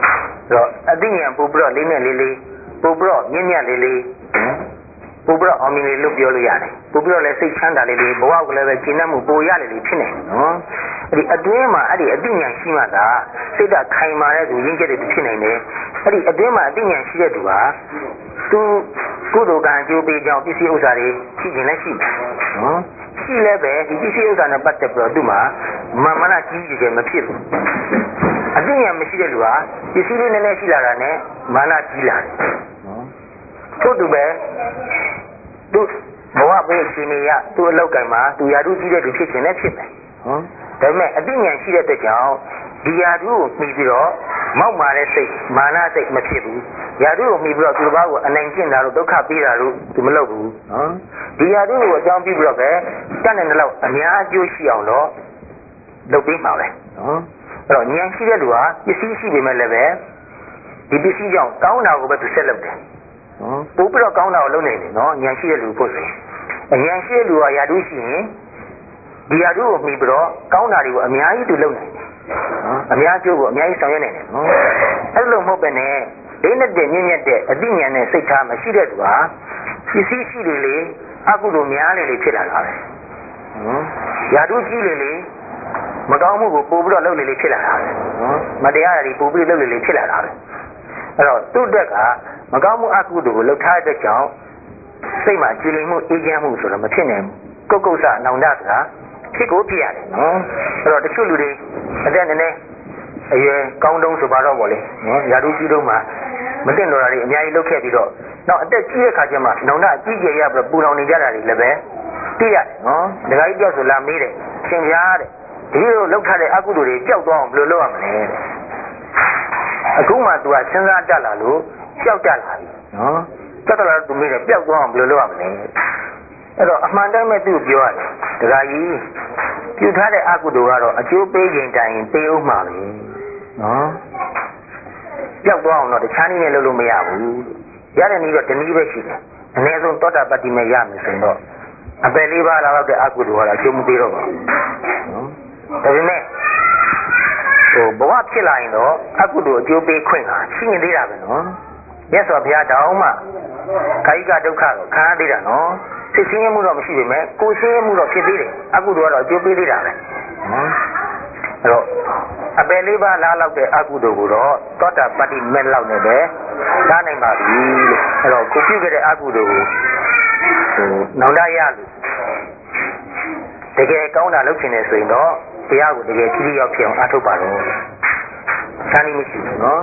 တော့အသိဉာဏ်ပို့ပြီးတော့လေးနဲ့လေးလေးပို့ပြီးတော့မြင့်မြတ်လေးလေးပို့ပြီးတော့အောင်မြင်လေးလို့ပြောလို့ရတယ်ပို့ပြီးတော့လည်းစိတ်ချမ်းသာလေးလေးဘဝကလည်းပဲကျင့်တတ်မှုပိုရလေးလေးဖြစ်နေတယ်နော်အဲ့ဒီအတွင်းမှာအဲ့ဒီအသိဉာဏ်ရှိမှသာစိတ်ဓာတ်ခိုင်မာတဲ့သူရင်းချက်တွေဖြစ်နေတယ်အဲ့ဒီအတွင်းမှာအသိဉာဏ်ရှိတဲ့သူဟာသူကုသိုလ်ကံအကျိုးပေးကြောင်းပစ္စည်းဥစ္စာတွေရှိခြင်းလည်းရှိတယ်နော်ရှိလည်းပဲဒီပစ္စည်းဥစ္စာနဲ့ပတ်သက်ပြီးတော့သူ့မှာမာမနကြီးကြီးကျယ်မဖြစ်ဘူးအသိဉာဏ်မရှိတဲ့လူဟာပစ္စည်းလေးနည်းနည်းရှိလာတာနဲ့မာနကြီးလာတယ်နော်ထို့တူပဲသူဘဝပေးအချိန်ရသူ့အလောက်ကံမှာသူယာတုကြီးတဲ့သူဖြစ်ခြင်းလည်းဖြစ်မယ်နော်ဒါပေမဲ့အသိဉာဏ်ရှိတဲ့အတွက်ကြောင့်ဒီယာတုကိုမှီပြီးတော့မောက်မာတဲ့စိတ်မာနစိတ်မဖြစ်ဘူးယာတုကိုမှီပြီးတော့သူတစ်ပါးကိုအနိုင်ကျင့်တာလို့ဒုက္ခပေးတာလို့သူမလုပ်ဘူးနော်ဒီယာတုကိုအကြောင်းပြုပြီးတော့ပဲတတ်တဲ့လောက်အများအကျိုးရှိအောင်တော့လုပ်ပေးမှာပဲနော်အဲ့တော့ဉာဏ်ရှိတဲ့လူဟာပစ္စည်းရှိပေမဲ့လည်းပဲဒီပစ္စည်းကြောင့်ကောင်းတာကိုပဲသူဆက်လုပ်တယ်နော်ပို့ပြီးတော့ကောင်းတာကိုလုပ်နေတယ်နော်ဉာဏ်ရှိတဲ့လူဖို့ဆိုရင်အဉာဏ်ရှိတဲ့လူဟာယာတုရှိရင်ဒီယာတုကိုမှီပြီးတော့ကောင်းတာတွေကိုအများကြီးသူလုပ်နိုင်တယ်နော်အများကျိုးကိုအများကြီးဆောင်ရွက်နိုင်တယ်နော်အဲ့လိုမဟုတ်ပဲနဲ့လေးနဲ့တည်းမြင့်မြတ်တဲ့အသိဉာဏ်နဲ့စိတ်ထားမရှိတဲ့သူဟာပစ္စည်းရှိလေလေအကုသိုလ်များလေလေဖြစ်လာတာပဲနော်ယာတုကြီးလေလေမကောင်းမှုကိုပို့ပြီးတော့လုပ်လေလေဖြစ်လာတာပဲနော်မတရားတွေပို့ပြီးလုပ်လေလေဖြစ်လာတာပဲအဲ့တော့သူ့အတွက်ကမကောင်းမှုအကုသိုလ်ကိုလှုပ်ထားတဲ့ကြောင့်စိတ်မှာကြည်လင်မှုအေးချမ်းမှုဆိုတော့မဖြစ်နိုင်ဘူးကုတ်ကုတ်ဆနောင်တဆိုတာဖြစ်ကိုဖြစ်ရတယ်နော်အဲ့တော့တချို့လူတွေအသက်နည်းနည်းအရွယ်ကောင်းတုံးဆိုပါတော့ဗောလေနော်ယာတုကြီးတုံးမှာမသိတော့တာတွေအများကြီးလုပ်ခဲ့ပြီးတော့နောက်အသက်ကြီးတဲ့ခါကျမှနောင်တအကြီးကျယ်ရပြီးတော့ပူလောင်နေကြတာတွေလည်းပဲသိရတယ်နော်ဒကာကြီးတယောက်ဆိုလာမေးတယ်ရှင်ဗျာတဲ့ဒီလိုလှုပ်ထားတဲ့အကုသိုလ်တွေပျောက်သွားအောင်ဘယ်လိုလုပ်ရမလဲတဲ့အခုမှ तू ကစဉ်းစားတတ်လာလို့ပျောက်တတ်လာပြီနော်ပျောက်တတ်လာတော့ तू မေးတယ်ပျောက်သွားအောင်ဘယ်လိုလုပ်ရမလဲအဲ့တော့အမှန်တိုင်းပဲသူ့ပြောရတယ်ဒကာကြီးပြုထားတဲ့အကုသိုလ်ကတော့အကျိုးပေးခြင်းတိုင်ပေးဦးမှာပဲနော်ပျောက်သွားအောင်တော့တခြားနည်းနဲ့လုပ်လို့မရဘူးရတဲ့နည်းတော့တနည်းပဲရှိတယ်အနည်းဆုံးသောတာပတ္တိမဲ့ရမယ်ဆိုတော့အပယ်လေးပါးလောက်တဲ့အကုသိုလ်ကတော့အကျိုးမပေးတော့ပါဘူးနော်ဒါပေမဲ့ဟိုဘဝဖြစ်လာရင်တော့အကုသိုလ်အကျိုးပေးခွင့်ဟာရှိနေသေးတာပဲနော်မြတ်စွာဘုရားတောင်းမှကာယကဒုက္ခကိုခံရသေးတာနော်စိတ်ဆင်းရဲမှုတော့မရှိပေမဲ့ကိုယ်ဆင်းရဲမှုတော့ဖြစ်သေးတယ်အကုသိုလ်ကတော့အကျိုးပေးသေးတာပဲနော်အဲ့တော့အပယ်လေးပါးလားလောက်တဲ့အကုသိုလ်ကိုတော့သောတာပတ္တိမဲ့လောက်နဲ့ပဲသားနိုင်ပါပြီလို့အဲ့တော့ကိုပြုခဲ့တဲ့အကုသိုလ်ကိုဟိုနောင်တရလို့တကယ်ကောင်းတာလုပ်ချင်တယ်ဆိုရင်တော့တရားကိုတကယ်ကြီးကြီးရောက်ဖြစ်အောင်အားထုတ်ပါတော့ဆန်းနေမရှိဘူးနော်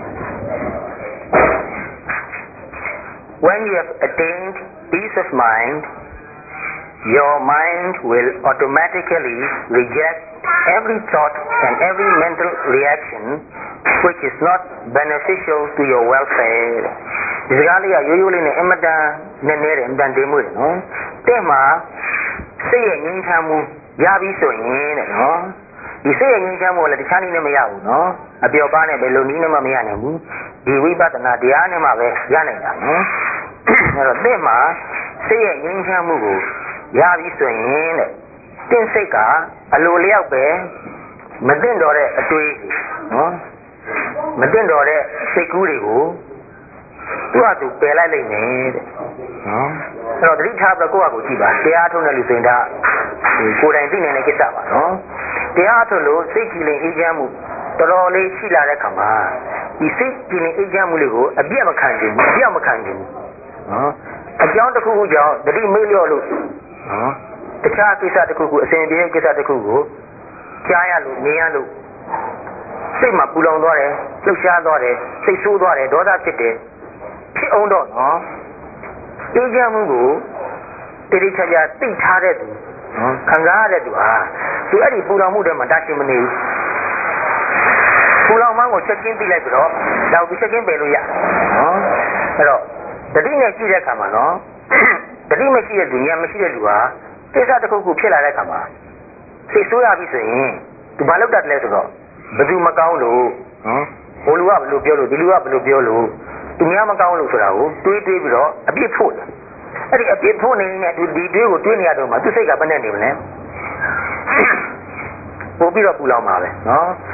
When you have attained peace of mind, your mind will automatically reject every thought and every mental reaction which is not beneficial to your welfare. ဒီစကားလေးကရိုးရိုးလေးနဲ့အမတန်နဲ့နဲ့တဲ့အမတန်တင်မှုတယ်နော်တဲ့မှာစိတ်ရဲ့ငြိမ်းချမ်းမှုရပြီဆိုရင်တဲ့နော်ဒီစိတ်ရဲ့ငြိမ်းချမ်းမှုလည်းတခြားနည်းနဲ့မရဘူးနော်အပျော်ပါးနဲ့ဘယ်လိုနည်းနဲ့မှမရနိုင်ဘူးဒီဝိပဿနာတရားနဲ့မှပဲရနိုင်တာနော်အဲ့တော့တဲ့မှာစိတ်ရဲ့ငြိမ်းချမ်းမှုကိုရပြီဆိုရင်တဲ့တင့်စိတ်ကအလိုလျောက်ပဲမသိတော့တဲ့အတွေးနော်မသိတော့တဲ့စိတ်ကူးတွေကိုသူ့ဟာသူပယ်လိုက်လိုက်မယ်တဲ့နော်အဲ့တော့တတိထားပြီးကိုယ့်ဟာကိုကြည့်ပါတရားထုတ်တဲ့လူစိန်တာကိုယ်တိုင်သိနေတဲ့ကိစ္စပါနော်တရားထုတ်လို့စိတ်ကြည်လင်အေးချမ်းမှုတော်တော်လေးရှိလာတဲ့ခါမှာဒီစိတ်ကြည်လင်အေးချမ်းမှုလေးကိုအပြတ်မခံနိုင်ဘူးအပြတ်မခံနိုင်ဘူးနော်အကြောင်းတစ်ခုခုကြောင့်တတိမေ့လျော့လို့နော်တခြားကိစ္စတစ်ခုခုအစဉ်ပြေကိစ္စတစ်ခုကိုကြားရလို့မြင်ရလို့စိတ်မှာပူလောင်သွားတယ်လှုပ်ရှားသွားတယ်စိတ်ဆိုးသွားတယ်ဒေါသဖြစ်တယ်ဖြစ်အောင်တော့နော်အေးချမ်းမှုကိုတိတိကျကျသိထားတဲ့သူနော်ခံစားရတဲ့သူဟာသူအဲ့ဒီပူလောင်မှုတွေမှာတရှိမနေဘူးပူလောင်မှန်းကိုချက်ချင်းသိလိုက်ပြီးတော့တော့သူချက်ချင်းပယ်လို့ရနော်အဲ့တော့တတိနဲ့ကြည့်တဲ့အခါမှာနော်တတိမရှိတဲ့သူဉာဏ်မရှိတဲ့လူဟာကိစ္စတစ်ခုခုဖြစ်လာတဲ့အခါမှာစိတ်ဆိုးရပြီဆိုရင်သူဘာလုပ်တတ်လဲဆိုတော့ဘယ်သူမကောင်းလို့နော်ဘိုလ်လူကဘယ်လိုပြောလို့ဒီလူကဘယ်လိုပြောလို့သူများမကောင်းလို့ဆိုတာကိုတွေးတွေးပြီးတော့အပြစ်ဖို့တယ်အဲ့ဒီအပြစ်ဖို့နေတဲ့သူဒီတွေးကိုတွေးနေရတော့မှသူစိတ်ကဘယ်နဲ့နေမလဲပို့ပြီးတော့ပူလောင်ပါပဲနော်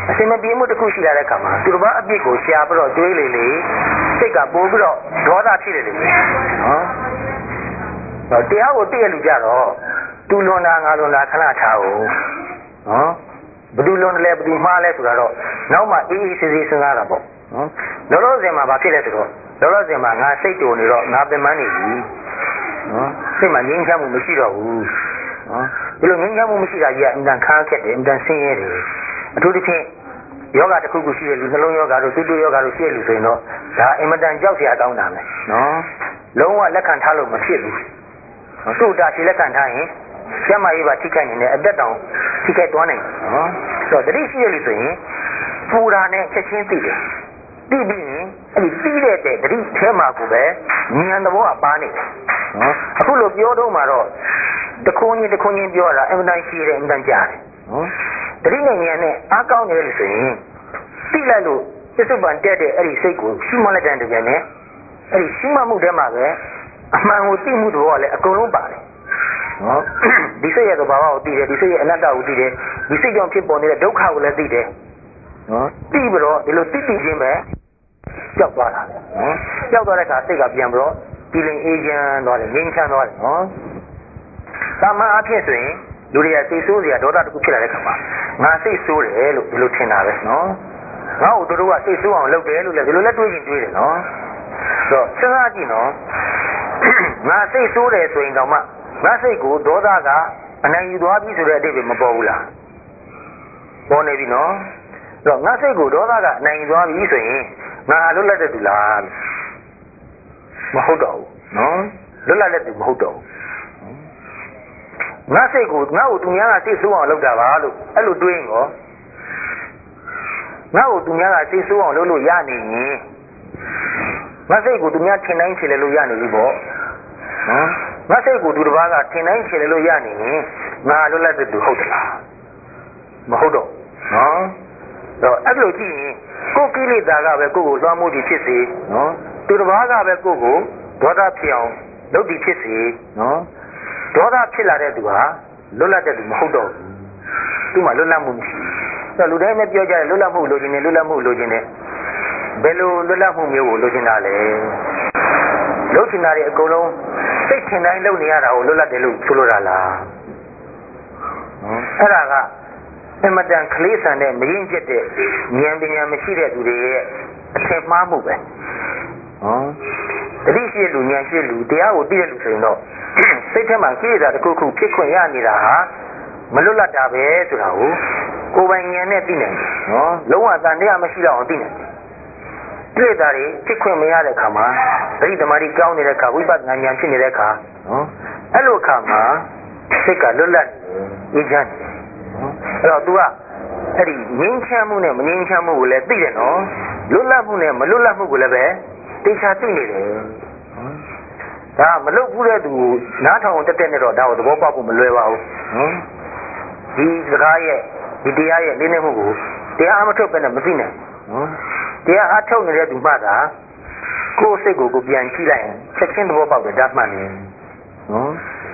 အစင်မပြေမှုတစ်ခုရှိလာတဲ့အခါမှာသူတစ်ပါးအပြစ်ကိုရှာပြီးတော့တွေးလေလေစိတ်ကပိုးပြီးတော့ဒေါသဖြစ်တယ်လေနော်တရားကိုသိရလူကြတော့သူလွန်တာငါလွန်တာခဏထားအောင်နော်ဘယ်သူလွန်တယ်လဲဘယ်သူမှားလဲဆိုတာတော့နောက်မှအေးအေးဆေးဆေးစဉ်းစားတာပေါ့နော်လောလောဆယ်မှာဘာဖြစ်လဲဆိုတော့လောလောဆယ်မှာငါစိတ်တူနေတော့ငါပင်ပန်းနေပြီနော်စိတ်မှာငြိမ်းချမ်းမှုမရှိတော့ဘူးနော်ဒီလိုငြိမ်းချမ်းမှုမရှိတာကြီးကအင်တန်ခါခက်တယ်အင်တန်ဆင်းရဲတယ်အထူးသဖြင့်ယောဂတစ်ခုခုရှိတဲ့လူနှလုံးယောဂတို့တူတူယောဂတို့ရှိတဲ့လူဆိုရင်တော့ဒါအင်မတန်ကြောက်စရာကောင်းတာပဲနော်လုံးဝလက်ခံထားလို့မဖြစ်ဘူးသူ့တာရှိလက်ခံထားရင်ကျမကြီးပါထိခိုက်နေတဲ့အသက်တောင်ထိခိုက်သွားနိုင်တယ်နော်ဆိုတော့တတိရှိရလို့ဆိုရင်ပူတာနဲ့ချက်ချင်းသိတယ်သိပြီးရင်အဲ့ဒီသိတဲ့တဲ့တတိထဲမှာကိုပဲဉာဏ်သဘောကပါနေတယ်နော်အခုလိုပြောတော့မှတော့တခုံးချင်းတခုံးချင်းပြောတာအင်မတန်ရှိတယ်အင်မတန်ကြားတယ်နော်တတိနဲ့ဉာဏ်နဲ့အားကောင်းတယ်လို့ဆိုရင်သိလိုက်လို့ပြစ္ဆုတ်ပန်တက်တဲ့အဲ့ဒီစိတ်ကိုရှုမှတ်လိုက်တဲ့တကယ်နဲ့အဲ့ဒီရှုမှတ်မှုထဲမှာပဲအမှန်ကိုသိမှုတော့လည်းအကုန်လုံးပါတယ်နော်ဒီစိတ်ရဲ့သဘာဝကိုသိတယ်ဒီစိတ်ရဲ့အနတ္တကိုသိတယ်ဒီစိတ်ကြောင့်ဖြစ်ပေါ်နေတဲ့ဒုက္ခကိုလည်းသိတယ်နော်သိပြီးတော့ဒီလိုသိသိချင်းပဲကြောက်သွားတာနော်ကြောက်သွားတဲ့အခါစိတ်ကပြန်ပြီးတော့ဒီလင်အေးချမ်းသွားတယ်ငြိမ်းချမ်းသွားတယ်နော်သာမန်အဖြစ်ဆိုရင်လူတွေကစိတ်ဆိုးစရာဒေါသတစ်ခုဖြစ်လာတဲ့အခါမှာငါစိတ်ဆိုးတယ်လို့ဒီလိုထင်တာပဲနော်ငါ့ကိုတို့ကစိတ်ဆိုးအောင်လုပ်တယ်လို့လည်းဒီလိုလည်းတွေးရင်တွေးတယ်နော်ဆိုတော့စဉ်းစားကြည့်နော်ငါစိတ်ဆိုးတယ်ဆိုရင်တော့မှငါစိတ်ကိုဒေါသကအနိုင်ယူသွားပြီဆိုတဲ့အတိတ်ပဲမပေါ်ဘူးလားပေါ်နေပြီနော်အဲ့တော့ငါစိတ်ကိုဒေါသကအနိုင်ယူသွားပြီဆိုရင်ငါလွတ်လပ်တဲ့သူလားမဟုတ်တော့ဘူးနော်လွတ်လပ်တဲ့သူမဟုတ်တော့ဘူးငါစိတ်ကိုငါ့ကိုသူများကစိတ်ဆိုးအောင်လုပ်တာပါလို့အဲ့လိုတွေးရင်ရောငါ့ကိုသူများကစိတ်ဆိုးအောင်လုပ်လို့ရနေရင်ငါစိတ်ကိုသူများထင်တိုင်းချေလေလို့ရနေပြီပေါ့နော်ငါစိတ်ကိုသူတစ်ပါးကထင်တိုင်းချေလေလို့ရနေရင်ငါလွတ်လပ်တဲ့သူဟုတ်သလားမဟုတ်တော့နော်တော့အဲ့လိုကြည့်ရင်ကိုယ်ကိလေသာကပဲကိုယ့်ကိုလွှမ်းမိုးပြီးဖြစ်စေနော်သူတစ်ပါးကပဲကိုယ့်ကိုဒေါသဖြစ်အောင်လုပ်ပြီးဖြစ်စေနော်ဒေါသဖြစ်လာတဲ့သူဟာလွတ်လပ်တဲ့သူမဟုတ်တော့ဘူးသူ့မှာလွတ်လပ်မှုမရှိဘူးဆိုတော့လူတိုင်းပဲပြောကြတယ်လွတ်လပ်မှုလိုချင်တယ်လွတ်လပ်မှုလိုချင်တယ်ဘယ်လိုလွတ်လပ်မှုမျိုးကိုလိုချင်တာလဲလုပ်ချင်တာတွေအကုန်လုံးစိတ်ထင်တိုင်းလုပ်နေရတာကိုလွတ်လပ်တယ်လို့ဆိုလိုတာလားအဲ့ဒါကအမတန်ကလေးဆန်တဲ့မရင်ကျက်တဲ့ဉာဏ်ပညာမရှိတဲ့သူတွေရဲ့အထင်မှားမှုပဲဟောတတိရှိလူဉာဏ်ရှိလူတရားကိုသိတဲ့လူဆိုရင်တော့စိတ်ထဲမှာကိလေသာတစ်ခုခုဖြစ်ခွင့်ရနေတာဟာမလွတ်လပ်တာပဲဆိုတာကိုကိုယ်ပိုင်ဉာဏ်နဲ့သိနိုင်တယ်နော်လုံးဝတန်တရားမရှိတော့အောင်သိနိုင်တယ်ကိလေသာတွေဖြစ်ခွင့်မရတဲ့အခါမှာသတိသမารီကြောင်းနေတဲ့အခါဝိပဿနာဉာဏ်ဖြစ်နေတဲ့အခါနော်အဲ့လိုအခါမှာစိတ်ကလွတ်လပ်အေးချမ်းတယ်အဲ့တော့ तू ကအဲ့ဒီငြိမ်းချမ်းမှုနဲ့မငြိမ်းချမ်းမှုကိုလည်းသိတယ်နော်လွတ်လပ်မှုနဲ့မလွတ်လပ်မှုကိုလည်းပဲသိချာသိနေတယ်ဒါမလွတ်ဘူးတဲ့သူနားထောင်တက်တက်နဲ့တော့ဒါကိုသဘောပေါက်ဖို့မလွယ်ပါဘူးနော်ဒီစကားရဲ့ဒီတရားရဲ့လေးနက်မှုကိုတရားအမထုတ်ပဲနဲ့မသိနိုင်နော်တရားအထုတ်နေတဲ့သူမှသာကိုယ်စိတ်ကိုကိုပြန်ကြည့်လိုက်ရင်ချက်ချင်းသဘောပေါက်တယ်ဒါမှန်တယ်နော်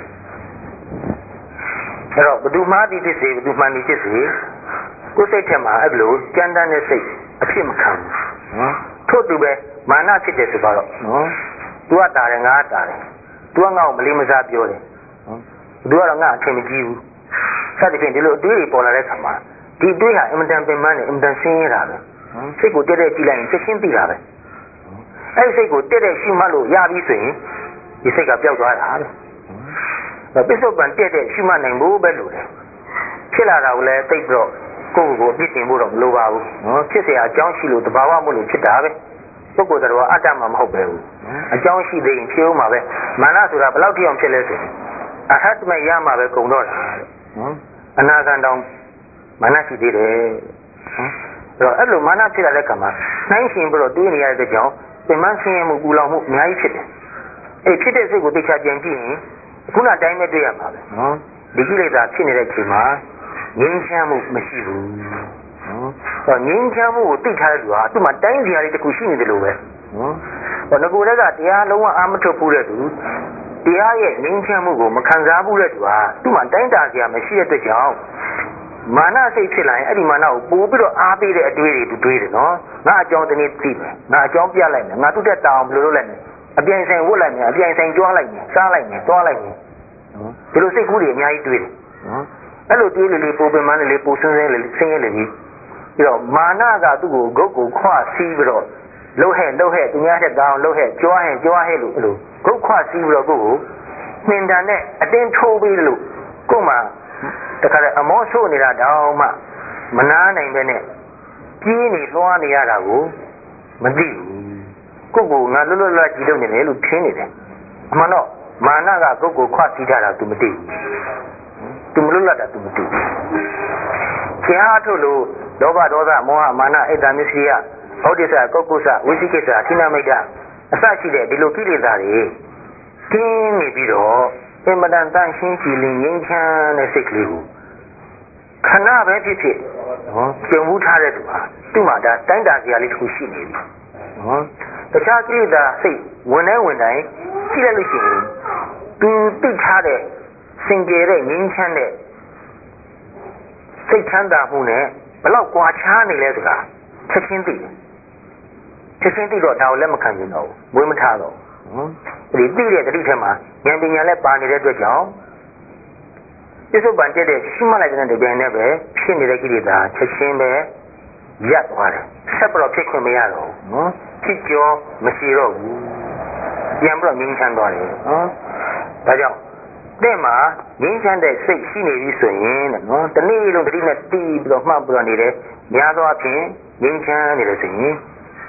အဲ့တော့ဘယ်သူမှားသည်ဖြစ်စေဘယ်သူမှန်သည်ဖြစ်စေကိုယ်စိတ်ထဲမှာအဲ့လိုကြမ်းတမ်းတဲ့စိတ်အဖြစ်မခံဘူးနော်ထို့သူပဲမာနဖြစ်တယ်ဆိုတော့နော်तू ကတာတယ်ငါကတာတယ် तू ကငါ့ကိုမလေးမစားပြောတယ်နော် तू ကတော့ငါအချိန်မကြီးဘူးစသဖြင့်ဒီလိုအတွေးတွေပေါ်လာတဲ့အခါမှာဒီအတွေးဟာအင်မတန်ပင်ပန်းတယ်အင်မတန်ဆင်းရဲတာပဲစိတ်ကိုတက်တက်ကြည့်လိုက်ရင်ချက်ချင်းသိတာပဲအဲ့ဒီစိတ်ကိုတက်တက်ရှုမှတ်လို့ရပြီဆိုရင်ဒီစိတ်ကပျောက်သွားတာပဲပစ္စုပန်တက်တက်ရှုမှတ်နိုင်ဖို့ပဲလို့တယ်ဖြစ်လာတာကိုလည်းသိပြီးတော့ကိုယ့်ကိုယ်ကိုအပြစ်တင်ဖို့တော့မလိုပါဘူးနော်ဖြစ်เสียအကြောင်းရှိလို့တဘာဝမို့လို့ဖြစ်တာပဲပုဂ္ဂိုလ်တော်ကအတ္တမှမဟုတ်ပဲဘူးအကြောင်းရှိသေးရင်ဖြစ်ဦးမှာပဲမာနဆိုတာဘယ်လောက်ထိအောင်ဖြစ်လဲဆိုရင်အဟတ်မရမှာပဲကုန်တော့တာတဲ့နော်အနာဂံတောင်မာနရှိသေးတယ်နော်အဲ့တော့အဲ့လိုမာနဖြစ်လာတဲ့ကံမှာနှိုင်းရှင်ပြီးတော့တွေးနေရတဲ့ကြောင့်ပင်မဆင်းရဲမှုပူလောင်မှုအများကြီးဖြစ်တယ်အဲ့ဖြစ်တဲ့စိတ်ကိုသိချပြန်ကြည့်ရင်ခုနတိုင်းပဲတွေ့ရမှာပဲနော်ဒီကိလေသာဖြစ်နေတဲ့အချိန်မှာငြိမ်းချမ်းမှုမရှိဘူးနော်ဆိုတော့ငြိမ်းချမ်းမှုကိုသိထားတဲ့လူဟာသူ့မှာတိုင်းစီရာလေးတစ်ခုရှိနေတယ်လို့ပဲနော်ဟောငကိုယ်တည်းကတရားလုံးဝအာမထုတ်ဘူးတဲ့သူတရားရဲ့ငြိမ်းချမ်းမှုကိုမခံစားဘူးတဲ့သူဟာသူ့မှာတိုင်းတာစရာမရှိတဲ့အတွက်ကြောင့်မာနစိတ်ဖြစ်လာရင်အဲ့ဒီမာနကိုပို့ပြီးတော့အားပေးတဲ့အတွေးတွေတွေးတယ်နော်ငါအကြောင်းတနေ့သိမယ်ငါအကြောင်းပြလိုက်မယ်ငါသူ့တက်တောင်းဘယ်လိုလုပ်လိုက်မလဲအပြိုင်ဆိုင်ဝတ်လိုက်မယ်အပြိုင်ဆိုင်ကြွားလိုက်မယ်စားလိုက်မယ်သွားလိုက်မယ်နော်ဒီလိုစိတ်ကူးတွေအများကြီးတွေးတယ်နော်အဲ့လိုတွေးလေလေပိုပင်မလေလေပိုဆင်းဆင်းလေဆင်းရဲလေပြီးပြီးတော့မာနကသူ့ကိုဂုတ်ကိုခွစီးပြီးတော့လှုပ်ဟဲ့လှုပ်ဟဲ့သူများတဲ့ကောင်းလှုပ်ဟဲ့ကြွားဟဲ့ကြွားဟဲ့လို့အဲ့လိုဂုတ်ခွစီးပြီးတော့ကိုယ့်ကိုနှင်တန်နဲ့အတင်းထိုးပြီးလို့ကို့မှာတခါတည်းအမောဆိုးနေတာတောင်မှမနာနိုင်ပဲနဲ့ကြီးနေလွှားနေရတာကိုမသိဘူးကိုယ့်ကိုငါလွတ်လွတ်လပ်ကြည့်လို့နေတယ်လို့ထင်နေတယ်အမှန်တော့မာနကကိုယ့်ကိုခွစီးထားတာ तू မသိဘူး तू မလွတ်လပ်တာ तू မသိဘူးကျန်အားထုတ်လို့လောဘဒေါသမောဟမာနအိတ်တမစ္စရိယဩဒိစ္စကုက္ကုစဝိသိကိစ္စအထိနာမိတ်တအစရှိတဲ့ဒီလိုကိလေသာတွေကျင်းနေပြီးတော့အင်မတန်တန်ရှင်းကြည်လင်ငြိမ်းချမ်းတဲ့စိတ်ကလေးကိုခဏပဲဖြစ်ဖြစ်နော်ကျုံမှုထားတဲ့သူဟာသူ့မှာဒါတိုင်းတာစရာလေးတစ်ခုရှိနေပြီနော်တခြားကိလေသာစိတ်ဝင်နေဝင်တိုင်းကြည့်လိုက်လို့ရှိရင်သူသိထားတဲ့စင်ကြယ်တဲ့ငြိမ်းချမ်းတဲ့စိတ်ချမ်းသာမှုနဲ့ဘလောက်ကွာခြားနေလဲဆိုတာချက်ချင်းသိတယ်ချက်ချင်းသိတော့ဒါကိုလက်မခံနိုင်တော့ဘူးဝေးမထားတော့နော်ဒီသိတဲ့တတိထက်မှာဉာဏ်ပညာလည်းပါနေတဲ့အတွက်ကြောင့်ပြစ္ဆုတ်ပန်တက်တဲ့ရှိမှလိုက်တဲ့တပြိုင်တည်းပဲဖြစ်နေတဲ့ကိလေသာချက်ချင်းပဲရပ်သွားတယ်ဆက်ပြီးတော့ဖြစ်ခွင့်မရတော့ဘူးနော်ဖြစ်ကြောမရှိတော့ဘူးပြန်ပြီးတော့ငြိမ်းချမ်းသွားတယ်နော်ဒါကြောင့်တဲ့မှာငြိမ်းချမ်းတဲ့စိတ်ရှိနေပြီဆိုရင်နော်တနေ့လုံးတတိနဲ့တီးပြီးတော့မှတ်ပြီးတော့နေတယ်များသောအားဖြင့်ငြိမ်းချမ်းနေတယ်ဆိုရင်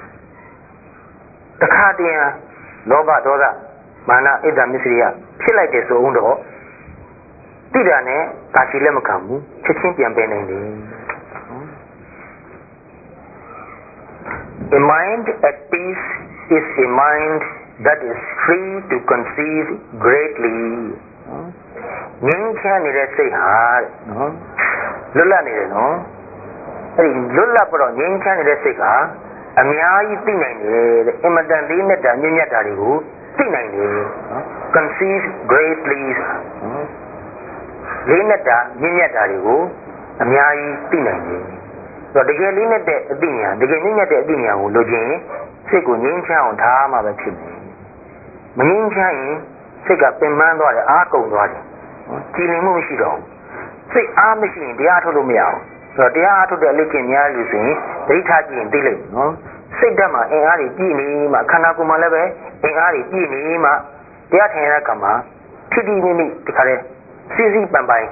တခါတည်းလောဘဒေါသမာနဣဒ္ဓမစ္စရိယဖြစ်လိုက်တဲ့ဆိုအောင်တော့တိတာနဲ့ဒါရှိလက်မခံဘူးချက်ချင်းပြန်ပယ်နိုင်တယ် A mind at peace is a mind that is free to conceive greatly ငြိမ်းချမ်းနေတဲ့စိတ်ဟာနော်လွတ်လပ်နေတယ်နော်အဲ့ဒီလွတ်လပ်ပြီးတော့ငြိမ်းချမ်းနေတဲ့စိတ်ကအများကြီးသိနိုင်တယ်တဲ့အင်မတန်လေးနဲ့တာမြင့်မြတ်တာတွေကိုသိနိုင်တယ်နော် conceive greatly နော်လေးနဲ့တာမြင့်မြတ်တာတွေကိုအများကြီးသိနိုင်တယ်ဆိုတော့တကယ်လေးနဲ့တဲ့အသိဉာဏ်တကယ်မြင့်မြတ်တဲ့အသိဉာဏ်ကိုလိုချင်စိတ်ကိုငြိမ်းချမ်းအောင်ထားမှပဲဖြစ်မယ်မငြိမ်းချမ်းရင်စိတ်ကပင်ပန်းသွားတယ်အားကုန်သွားတယ်ကြည်လင်မှုမရှိတော့ဘူးစိတ်အားမရှိရင်တရားထုတ်လို့မရဘူးဆိုတော့တရားထုတ်တဲ့အလေးကျင့်များလို့ဆိုရင်ဒိဋ္ဌာကြည့်ရင်သိလိမ့်မယ်နော်စိတ်ဓာတ်မှာအင်အားတွေပြည့်နေမှခန္ဓာကိုယ်မှာလည်းပဲအင်အားတွေပြည့်နေမှတရားထိုင်ရတဲ့ကံမှာထိတိမိမိတခါတည်းစီစီပန်ပိုင်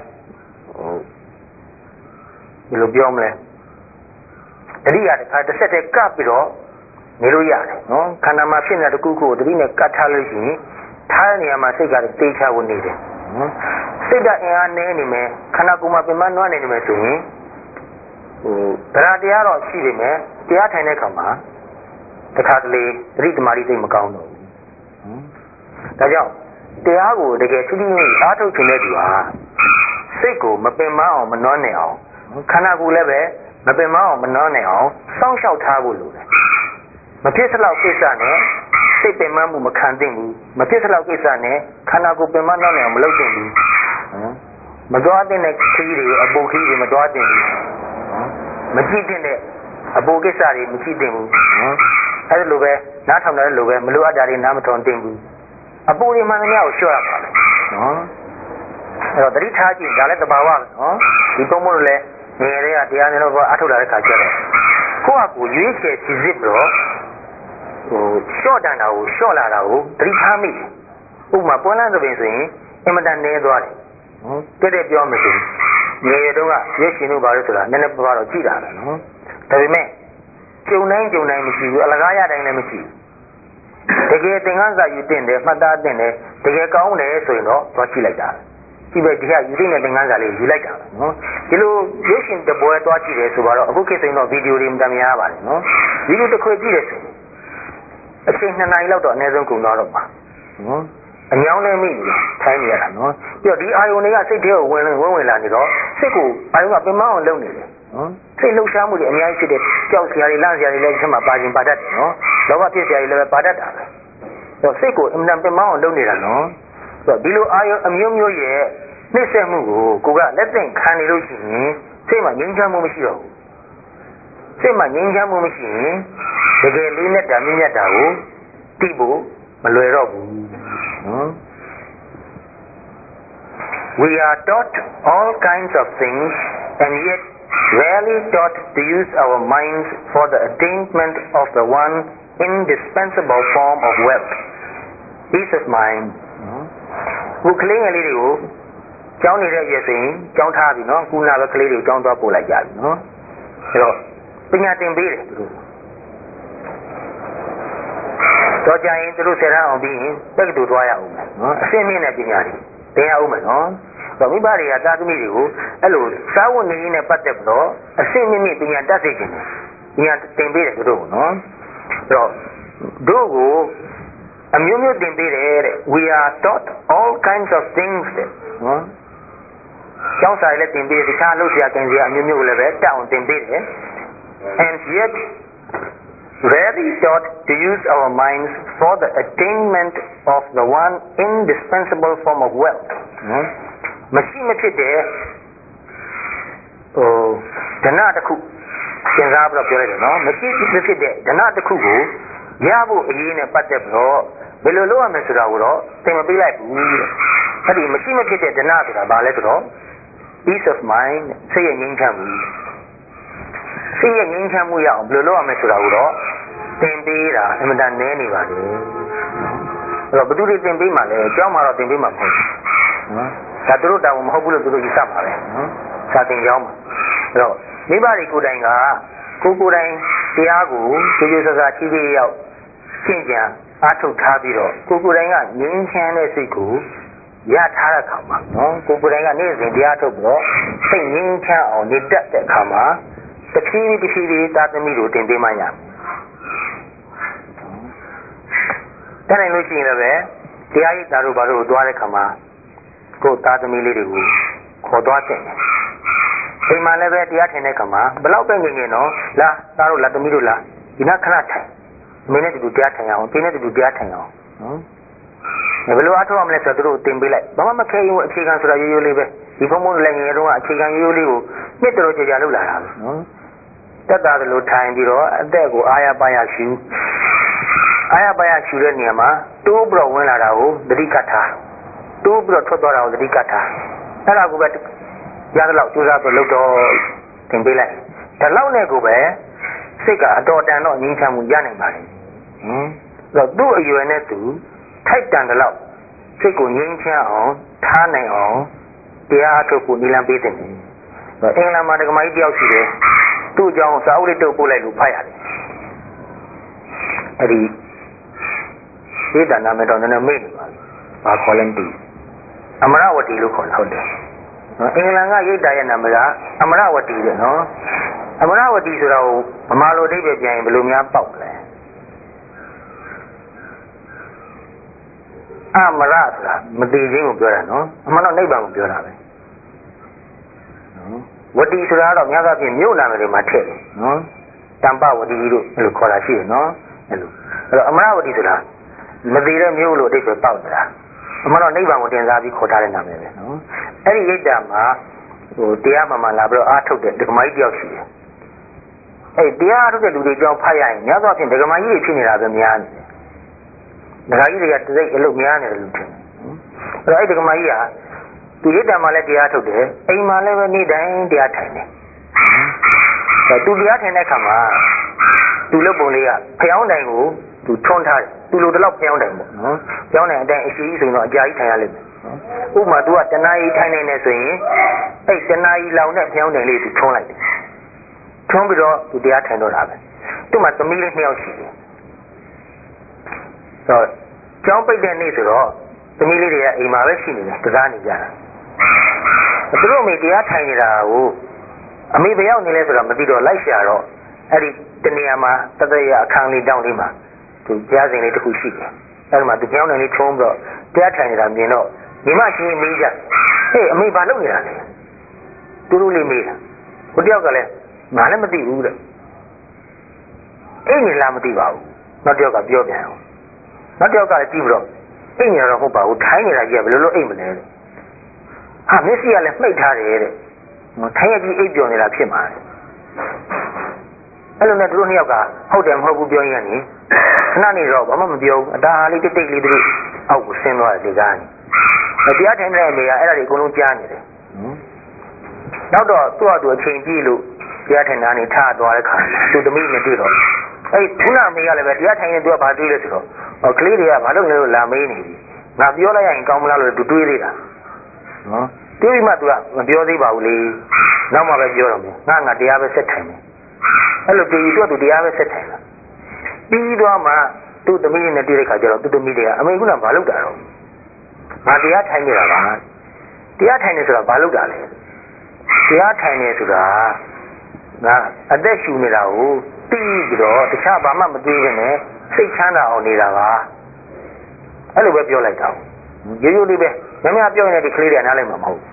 ဟိုဘယ်လိုပြောမလဲတတိယတခါတစ်ဆက်တည်းကပ်ပြီးတော့နေလို့ရတယ်နော်ခန္ဓာမှာဖြစ်နေတဲ့တခုခုကိုတတိနဲ့ကတ်ထားလို့ရှိရင်ထားတဲ့နေရာမှာစိတ်ကတေးချဝင်နေတယ်နော်စိတ်ကအင်အားနည်းနေမယ်ခန္ဓာကိုယ်မှာပင်မနွမ်းနေနေမယ်ဆိုရင်ဟိုတရားတရားတော့ရှိနေမယ်တရားထိုင်တဲ့အခါမှာတခါတလေသတိသမารိသိမကောင်းတော့ဘူးဒါကြောင့်တရားကိုတကယ်ထိထိမိအားထုတ်ခြင်းတဲ့သူဟာစိတ်ကိုမပင်မအောင်မနှောနေအောင်ခန္ဓာကိုယ်လည်းပဲမပင်မအောင်မနှောနေအောင်စောင့်ရှောက်ထားဖို့လိုတယ်မဖြစ်စလောက်ကိစ္စနဲ့စိတ်ပင်မမှုမခံသင့်ဘူးမဖြစ်စလောက်ကိစ္စနဲ့ခန္ဓာကိုယ်ပင်မနှောနေအောင်မလုပ်သင့်ဘူးမသွားတဲ့ခရီးတွေအပုတ်ခရီးတွေမသွားသင့်ဘူးမကြည့်တဲ့အပုတ်ကိစ္စတွေမကြည့်သင့်ဘူးအဲဒီလိုပဲနားထောင်တယ်လို့ပဲမလိုအပ်တာတွေနားမထောင်သင့်ဘူးအပုတ်တွေမှန်သမျှကိုလျှော့ရပါမယ်နော်အဲ့တော့တတိထားကြည့်ဒါလည်းတဘာဝပဲနော်ဒီပုံမို့လို့လည်းငယ်တွေကတရားနဲ့တော့အထုတ်လာတဲ့ခါကျတော့ကိုယ့်အကူရွေးချယ်စီစစ်ပြီးတော့ဟိုလျှော့တန်တာကိုလျှော့လာတာကိုတတိထားမိတယ်ဥပမာပွန်းလန်းသပင်ဆိုရင်အင်မတန်နေသွားတယ်နော်တဲ့တဲ့ပြောမယ်ဆိုရင်ငယ်ရတုန်းကရွေးရှင်လို့ပါလို့ဆိုတာနည်းနည်းပါးပါးတော့ကြည့်တာပဲနော်ဒါပေမဲ့ကျုံတိုင်းကျုံတိုင်းမရှိဘူးအလကားရတိုင်းလည်းမရှိဘူးတကယ်သင်္ကန်းစာယူတင်တယ်မှတ်သားတင်တယ်တကယ်ကောင်းတယ်ဆိုရင်တော့သွားကြည့်လိုက်တာကြည့်ပဲဒီကယူတင်တဲ့သင်္ကန်းစာလေးယူလိုက်တာနော်ဒီလိုရွေးရှင်တပွဲသွားကြည့်တယ်ဆိုတော့အခုခေတ်ဆိုရင်တော့ဗီဒီယိုတွေမှတမ်းများပါတယ်နော်ဗီဒီယိုတစ်ခွေကြည့်တယ်ဆိုရင်အချိန်နှစ်နာရီလောက်တော့အနည်းဆုံးကုန်သွားတော့ပါနော်အညောင်းနဲ့မိနေထိုင်းနေရတာနော်ပြီးတော့ဒီအာယုန်တွေကစိတ်ထဲကိုဝင်ဝင်ဝင်လာနေတော့စိတ်ကိုအာယုန်ကပင်မအောင်လုပ်နေတယ်နော်စိတ်လှုပ်ရှားမှုတွေအများကြီးဖြစ်တဲ့ကြောက်စရာတွေလန့်စရာတွေလည်းဒီမှာပါခြင်းပါတတ်တယ်နော်လောဘဖြစ်စရာတွေလည်းပါတတ်တာပဲတော့စိတ်ကိုအမှန်ပင်မအောင်လုပ်နေတာနော်ဆိုတော့ဒီလိုအာယုန်အမျိုးမျိုးရဲ့နှိမ့်ဆက်မှုကိုကိုကလက်သင့်ခံနေလို့ရှိရင်စိတ်မှာငြိမ်းချမ်းမှုမရှိတော့စိတ်မှာငြိမ်းချမ်းမှုမရှိရင်တကယ်လေးနဲ့ဓာမြင့်မြတ်တာကိုသိဖို့မလွယ်တော့ဘူးနော် We are taught all kinds of things and yet rarely taught to use our minds for the attainment of the one indispensable form of wealth, peace of mind. ခုကလေးငယ်လေးတွေကိုကျောင်းနေတဲ့ရက်ဆိုရင်ကျောင်းထားပြီနော်ခုနကပဲကလေးတွေကိုကျောင်းသွားပို့လိုက်ကြပြီနော်အဲတော့ပညာသင်ပေးတယ်သူတို့တော့ကြရင်သူတို့ဆယ်တန်းအောင်ပြီးရင်တက္ကသိုလ်သွားရအောင်မယ်နော်အဆင့်မြင့်တဲ့ပညာတွေသင်ရအောင်မယ်နော်တော့မိဘတွေကသားသမီးတွေကိုအဲ့လိုစာဝတ်နေရင်းနဲ့ပတ်သက်ပြီးတော့အဆင့်မြင့်မြင့်ပညာတတ်စေခြင်းပညာသင်ပေးတယ်သူတို့ကနော်အဲ့တော့တို့ကိုအမျိုးမျိုးသင်ပေးတယ်တဲ့ We are taught all kinds of things တဲ့နော်ကျောင်းစာလည်းသင်ပေးတယ်တခြားလုပ်စရာကံစရာအမျိုးမျိုးလည်းပဲတောင်းသင်ပေးတယ် and yet rarely taught to use our minds for the attainment of the one indispensable form of wealth နော်မရှိမဖြစ်တဲ့ဟိုဓနတစ်ခုသင်စားပြီးတော့ပြောလိုက်တယ်နော်မရှိမဖြစ်တဲ့ဓနတစ်ခုကိုရဖို့အရေးနဲ့ပတ်သက်ပြီးတော့ဘယ်လိုလုပ်ရမလဲဆိုတာကိုတော့သင်မပေးလိုက်ဘူးတဲ့အဲ့ဒီမရှိမဖြစ်တဲ့ဓနဆိုတာဘာလဲဆိုတော့ peace of mind စိတ်ရဲ့ငြိမ်းချမ်းမှုစိတ်ရဲ့ငြိမ်းချမ်းမှုရအောင်ဘယ်လိုလုပ်ရမလဲဆိုတာကိုတော့သင်ပေးတာအမှန်တန်နည်းနေပါလေအဲ့တော့ဘယ်သူတွေသင်ပေးမှလဲအကြောင်းမှာတော့သင်ပေးမှာမဟုတ်ဘူးနော်ဒါသူတို့တောင်းမဟုတ်ဘူးလို့သူတို့ယူဆမှာပဲနော်စာသင်ကြောင်းမှာအဲ့တော့မိဘတွေကိုယ်တိုင်ကကိုယ်ကိုယ်တိုင်တရားကိုကျေကျေဆဆချီးချီးရောက်ရှင်းကြံအားထုတ်ထားပြီးတော့ကိုယ်ကိုယ်တိုင်ကငြိမ်းချမ်းတဲ့စိတ်ကိုရထားတဲ့အခါမှာနော်ကိုယ်ကိုယ်တိုင်ကနေ့စဉ်တရားထုတ်ပြီးတော့စိတ်ငြိမ်းချမ်းအောင်နေတတ်တဲ့အခါမှာတဖြည်းဖြည်းတဖြည်းဖြည်းသာသမီတို့တင်ပေးမှရမယ်တနိုင်လို့ရှိရင်လည်းတရားရိပ်သာတို့ဘာလို့သွားတဲ့ခါမှာကိုယ်သားသမီးလေးတွေကိုခေါ်သွားတဲ့အိမ်မှာလည်းပဲတရားထင်တဲ့ခါမှာဘလောက်ပဲငြိမ်ငြိမ်တော့လာသားတို့လာသမီးတို့လာဒီနာခဏထိုင်မင်းနဲ့တူတရားထိုင်အောင်ပြင်းနဲ့တူတရားထိုင်အောင်နော်ဘယ်လိုအားထုတ်ရမလဲဆိုတော့သူတို့သင်ပေးလိုက်ဘာမှမခဲရင်အခြေခံဆိုတာရိုးရိုးလေးပဲဒီဘုံဘုံလည်းငယ်ငယ်တုန်းကအခြေခံရိုးရိုးလေးကိုနှစ်တော်ကြာကြာလုပ်လာတာပဲနော်တက်တာလိုထိုင်ပြီးတော့အသက်ကိုအာရပါရရှူအာရပါရရှူတဲ့နေရာမှာတိုးပြီးတော့ဝင်လာတာကိုသတိကတ်ထားတိုးပြီးတော့ထွက်သွားတာကိုသတိကတ်ထားအဲ့ဒါကိုပဲရတဲ့လောက်ကြိုးစားပြီးလုပ်တော့သင်ပေးလိုက်ဒါလောက်နဲ့ကိုပဲစိတ်ကအတော်တန်တော့ငြိမ်းချမ်းမှုရနိုင်ပါလေဟင်အဲ့တော့သူ့အရွယ်နဲ့သူထိုက်တန်တဲ့လောက်စိတ်ကိုငြိမ်းချမ်းအောင်ထားနိုင်အောင်တရားအထုတ်ဖို့နိလန်ပေးတဲ့နေအင်္ဂလန်မှာဒကမာကြီးတယောက်ရှိတယ်သူ့အကြောင်းစာအုပ်လေးတုပ်ပို့လိုက်လို့ဖတ်ရတယ်အဲ့ဒီဒီတဏ္ဍာမေတော်နဲ့မေ့နေပါဘာခေါ်လဲမသိအမရဝတီလို့ခေါ်တယ်ဟုတ်တယ်အင်္ဂလန်ကရိတ်တာရဲ့နာမည်ကအမရဝတီတဲ့နော်အမရဝတီဆိုတာကိုဗမာလိုအဓိပ္ပာယ်ပြန်ရင်ဘယ်လိုများပေါက်လဲအမရဆိုတာမတည်ခြင်းကိုပြောတာနော်အမှန်တော့နိဗ္ဗာန်ကိုပြောတာပဲနော်ဝတီဆိုတာတော့များသောအားဖြင့်မြို့နာမည်တွေမှာထည့်တယ်နော်တမ္ပဝတီလို့အဲ့လိုခေါ်တာရှိတယ်နော်အဲ့လိုအဲ့တော့အမရဝတီဆိုတာမတည်တဲ့မြို့လို့အဓိပ္ပာယ်ပေါက်တာအမှန်တော့နိဗ္ဗာန်ကိုတင်စားပြီးခေါ်ထားတဲ့နာမည်ပဲနော်အဲ့ဒီရိတ်တာမှာဟိုတရားမှမှလာပြီးတော့အားထုတ်တဲ့ဒကမာကြီးတယောက်ရှိတယ်အဲ့တရားအားထုတ်တဲ့လူတွေကြောင့်ဖတ်ရရင်များသောအားဖြင့်ဒကမာကြီးတွေဖြစ်နေတာပဲများနေတယ်ဒကာကြီးတွေကတစိမ့်အလုပ်များနေတယ်လို့ထင်တယ်အဲ့တော့အဲ့ဒကမာကြီးကသူရိတ်တာမှလည်းတရားထုတ်တယ်အိမ်မှာလည်းပဲနေ့တိုင်းတရားထိုင်တယ်အဲ့သူတရားထိုင်တဲ့အခါမှာသူလုပ်ပုံလေးကဖျောင်းတိုင်ကိုသူထွန်းထားတယ်သူလိုတလောက်ဖျောင်းတိုင်ပေါ့နော်ဖျောင်းတိုင်အတိုင်းအရှိကြီးဆိုရင်တော့အကြာကြီးထိုင်ရလိမ့်မယ်ဥပမာသူကတနာကြီးထိုင်နေနေဆိုရင်အဲ့တနာကြီးလောင်တဲ့ဖျောင်းတိုင်လေးသူထွန်းလိုက်တယ်ထွန်းပြီးတော့သူတရားထိုင်တော့တာပဲသူ့မှာသမီးလေးနှစ်ယောက်ရှိတယ်ဆိုတော့ကျောင်းပိတ်တဲ့နေ့ဆိုတော့သမီးလေးတွေကအိမ်မှာပဲရှိနေတယ်ကစားနေကြတာသူတို့အမေတရားထိုင်နေတာကိုအမေဘယ်ရောက်နေလဲဆိုတော့မသိတော့လိုက်ရှာတော့အဲ့ဒီတနေရာမှာတသက်ရအခန်းလေးတောင်းလေးမှာသူကြားစဉ်လေးတစ်ခုရှိတယ်အဲ့ဒီမှာသူကြောင်းနေလေးထုံးပြီးတော့တရားထိုင်နေတာမြင်တော့ညီမချင်းမေးကြဟေးအမေဘာလုပ်နေတာလဲသူတို့လေးမေးတာဟိုတယောက်ကလည်းငါလည်းမသိဘူးတဲ့အိမ်နေလားမသိပါဘူးနောက်တယောက်ကပြောပြန်အောင်နောက်တယောက်ကလည်းကြည့်ပြီးတော့အိမ်နေတော့ဟုတ်ပါဘူးထိုင်းနေတာကြီးကဘယ်လိုလုပ်အိမ်မလဲတဲ့ဟာမျက်စိကလည်းမှိတ်ထားတယ်တဲ့ထိုင်ရကြီးအိပ်ပျော်နေတာဖြစ်မှာအဲ့လိုနဲ့သူတို့နှစ်ယောက်ကဟုတ်တယ်မဟုတ်ဘူးပြောရင်ကနေခဏနေတော့ဘာမှမပြောဘူးအတားလေးတိတ်တိတ်လေးသူတို့အောက်ကိုဆင်းသွားတယ်ဒီကားနေတရားထိုင်တဲ့အမေကအဲ့ဒါတွေအကုန်လုံးကြားနေတယ်နောက်တော့သူ့အတူအချိန်ပြည့်လို့တရားထိုင်တာနေထားသွားတဲ့ခါသူသမီးနဲ့တွေ့တော့အဲ့ခုနအမေကလည်းပဲတရားထိုင်ရင်သူကဘာတွေးလဲဆိုတော့ဟောကလေးတွေကဘာလို့လဲလို့လာမေးနေပြီငါပြောလိုက်ရရင်ကောင်းမလားလို့သူတွေးသေးတာနော်တွေးပြီးမှသူကမပြောသေးပါဘူးလေနောက်မှပဲပြောတော့မယ်ငါငါတရားပဲဆက်ထိုင်မယ်အဲ့လိုပြီးသူကသူတရားပဲဆက်ထိုင်လာပြီးတော့မှသူ့သမီးနဲ့တွေ့တဲ့ခါကျတော့သူ့သမီးတွေကအမေကဘာလုပ်တာတော့ငါတရားထိုင်နေတာပါတရားထိုင်နေဆိုတာဘာလုပ်တာလဲတရားထိုင်နေဆိုတာငါအသက်ရှူနေတာကိုပြီးပြီးတော့တခြားဘာမှမတွေးဘဲနဲ့စိတ်ချမ်းသာအောင်နေတာပါအဲ့လိုပဲပြောလိုက်တော့ရိုးရိုးလေးပဲမများပြောရင်ဒီကလေးတွေနားလိုက်မှာမဟုတ်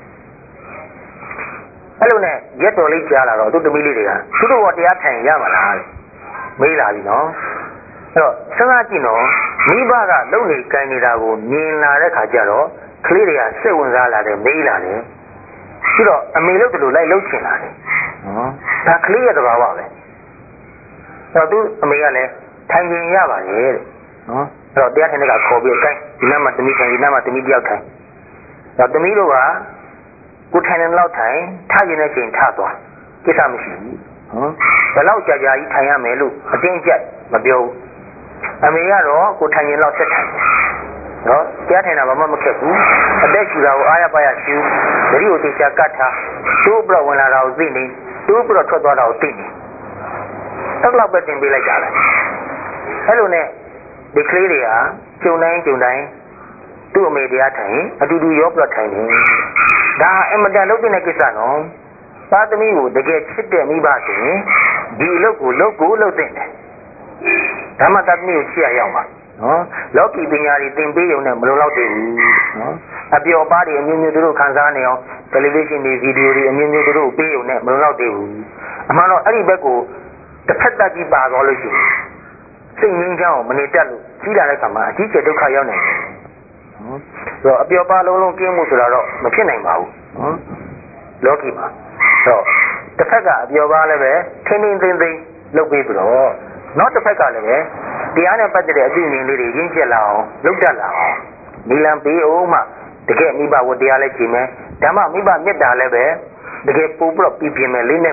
အဲ့လိုနဲ့ရက်တော်လေးကြားလာတော့သူ့သမီးလေးတွေကသူတို့ကတရားထိုင်ရမှာလားမေးလာပြီနော်အဲ့တော့စဉ်းစားကြည့်နော်မိဘကလုံနေကြင်နေတာကိုမြင်လာတဲ့ခါကျတော့ကလေးတွေကစိတ်ဝင်စားလာတယ်မေးလာတယ်ပြီးတော့အမေလို့တူလို့လိုက်လှုပ်ချင်လာတယ်နော်ဒါကလေးရဲ့သဘာဝပဲအဲ့တော့သူအမေကလည်းထိုင်ခြင်းရပါတယ်တဲ့နော်အဲ့တော့တရားထိုင်တဲ့ကခေါ်ပြီးအကိုင်းဒီနားမှာသမီးထိုင်ဒီနားမှာသမီးတယောက်ထိုင်တော့သမီးတို့ကကိုထိုင်နေတော့ထိုင်ထားရင်လည်းချိန်ထားသွားကိစ္စမရှိဘူးနော်ဘယ်လောက်ကြာကြာကြီးထိုင်ရမယ်လို့အတင်းကျပ်မပြောဘူးအမေကတော့ကိုထိုင်ရင်တော့ဆက်ထိုင်တယ်နော်တရားထိုင်တာဘာမှမခက်ဘူးအသက်ရှူတာကိုအားရပါရရှူတတိကိုတေချာကတ်ထားတိုးပြီးတော့ဝင်လာတာကိုသိနေတိုးပြီးတော့ထွက်သွားတာကိုသိနေအဲ့လောက်ပဲတင်ပေးလိုက်ကြတယ်အဲ့လိုနဲ့ဒီကလေးတွေကကျုံတိုင်းကျုံတိုင်းသူ့အမေတရားထိုင်အတူတူရောပြတ်ထိုင်နေဒါအမတန်လုပ်တဲ့ကိစ္စနော်သားသမီးကိုတကယ်ချစ်တဲ့မိဘဆိုရင်ဒီအလုပ်ကိုလုပ်ကိုလုပ်တဲ့တယ်ဓမ္မသားသမီးကိုချစ်ရအောင်ပါနော်လောကီပညာတွေသင်ပေးရုံနဲ့မလုံလောက်သေးဘူးနော်အပျော်ပါးတွေအမျိုးမျိုးတို့ခံစားနေအောင်တယ်လီဗီရှင်းတွေဗီဒီယိုတွေအမျိုးမျိုးတို့ပေးရုံနဲ့မလုံလောက်သေးဘူးအမှန်တော့အဲ့ဒီဘက်ကိုတစ်ဖက်သက်ကြီးပါသွားလို့ရှိရင်စိတ်ငြိမ်းချမ်းအောင်မနေတတ်လို့ကြီးလာတဲ့ခါမှာအကြီးကျယ်ဒုက္ခရောက်နိုင်တယ်နော်ဆိုတော့အပျော်ပါးလုံးလုံးကင်းမှုဆိုတာတော့မဖြစ်နိုင်ပါဘူးနော်လောကီမှာတော့တစ်ဖက်ကအပျော်ပါးလည်းပဲထင်းထင်းသိမ့်သိမ့်လုပ်ပြီးပြီးတော့နောက်တစ်ဖက်ကလည်းပဲတရားနဲ့ပတ်သက်တဲ့အသိဉာဏ်လေးတွေရင်းချက်လာအောင်လုပ်တတ်လာအောင်နီလံပေးအောင်မှတကယ်မိဘဝတရားလည်းကြည်မယ်ဓမ္မမိဘမေတ္တာလည်းပဲတကယ်ပို့ပြီးတော့ပြပြမယ်လေးနဲ့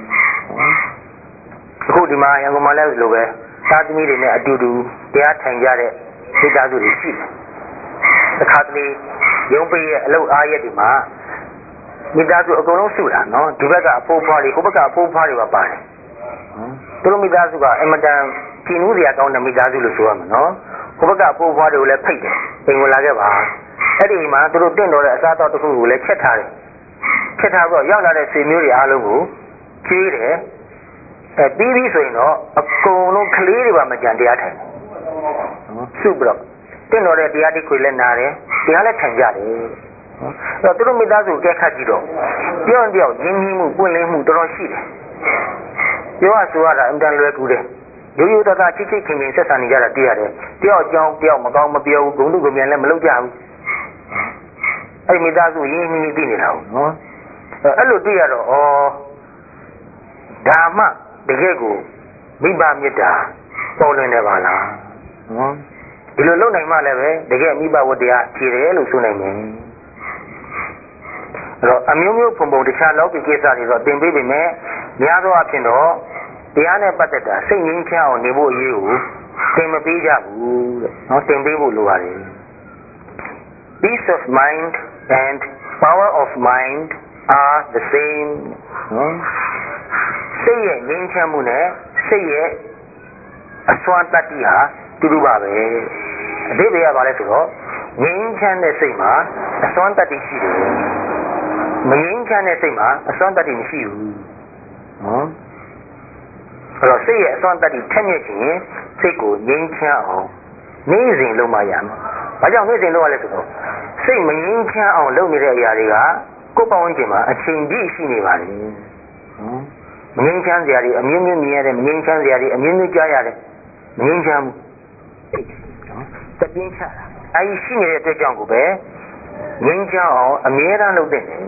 အခုဒီမှာရန်ကုန်မှာလည်းလိုပဲသာသမီတွေနဲ့အတူတူတရားထိုင်ကြတဲ့မိသားစုတွေရှိတယ်တစ်ခါတလေရုံးပေးရဲ့အလုပ်အားရက်ဒီမှာမိသားစုအကုန်လုံးစုတာနော်ဒီဘက်ကအဖိုးဖွားတွေဟိုဘက်ကအဖိုးဖွားတွေပါပါတယ်သူတို့မိသားစုကအမတန်ကျင်ဦးစရာကောင်းတဲ့မိသားစုလို့ဆိုရမှာနော်ဟိုဘက်ကအဖိုးဖွားတွေကိုလည်းဖိတ်တယ်ပြင်ဝင်လာခဲ့ပါအဲ့ဒီမှာသူတို့တင့်တော်တဲ့အစားအသောက်တစ်ခုကိုလည်းချက်ထားတယ်ချက်ထားပြီးတော့ရောက်လာတဲ့ဆွေမျိုးတွေအားလုံးကိုကျွေးတယ်အဲပြီးပြီးဆိုရင်တော့အကုန်လုံးကလေးတွေပါမကြံတရားထိုင်နော်စုပြီးတော့တင့်တော်တဲ့တရားတိခွေလည်းနားတယ်တရားလည်းထိုင်ကြတယ်နော်အဲ့တော့သူတို့မိသားစုကဲခတ်ကြည့်တော့ပြောရင်ပြောရင်းနှီးမှုပွင့်လင်းမှုတော်တော်ရှိတယ်ပြောရဆိုရတာအင်တန်လွယ်ကူတယ်ရိုးရိုးသားသားချစ်ချစ်ခင်ခင်ဆက်ဆံနေကြတာသိရတယ်တယောက်အကြောင်းတယောက်မကောင်းမပြောဘူးဂုဏ်တုဂုဏ်မြန်လည်းမလုပ်ကြဘူးအဲ့မိသားစုရင်းနှီးနှီးသိနေတာဟုတ်နော်အဲ့လိုသိရတော့ဩဒါမှတကယ်ကိုမိဘမေတ္တာပေါ်လွင်နေပါလားနော်ဒီလိုလုပ်နိုင်မှလည်းပဲတကယ်မိဘဝတရားဖြည့်တယ်လို့ဆိုနိုင်မယ်အဲ့တော့အမျိုးမျိုးပုံပုံတခြားလောကီကိစ္စတွေတော့သင်ပေးပေမဲ့များသောအားဖြင့်တော့တရားနဲ့ပတ်သက်တာစိတ်ငြိမ်းချမ်းအောင်နေဖို့အရေးကိုသင်မပေးကြဘူးတဲ့နော်သင်ပေးဖို့လိုပါတယ် Peace of mind and power of mind are the same နော်စိတ်ရဲ့ငြိမ်းချမ်းမှုနဲ့စိတ်ရဲ့အစွမ်းတတ္တိဟာတူတူပါပဲအဓိပ္ပာယ်ကဘာလဲဆိုတော့ငြိမ်းချမ်းတဲ့စိတ်မှာအစွမ်းတတ္တိရှိတယ်မငြိမ်းချမ်းတဲ့စိတ်မှာအစွမ်းတတ္တိမရှိဘူးနော်အဲ့တော့စိတ်ရဲ့အစွမ်းတတ္တိထက်မြက်ခြင်းစိတ်ကိုငြိမ်းချမ်းအောင်နေ့စဉ်လုပ်မှရမယ်ဘာကြောင့်နေ့စဉ်လုပ်ရလဲဆိုတော့စိတ်မငြိမ်းချမ်းအောင်လုပ်နေတဲ့အရာတွေကကိုယ်ပတ်ဝန်းကျင်မှာအချိန်ပြည့်ရှိနေပါလေနော်မငြိမ်းချမ်းစရာတွေအမျိုးမျိုးမြင်ရတယ်မငြိမ်းချမ်းစရာတွေအမျိုးမျိုးကြားရတယ်မငြိမ်းချမ်းဘူးနော်တပြင်းချတာအဲဒီရှိနေတဲ့အတွက်ကြောင့်ကိုပဲငြိမ်းချမ်းအောင်အမြဲတမ်းလုပ်တဲ့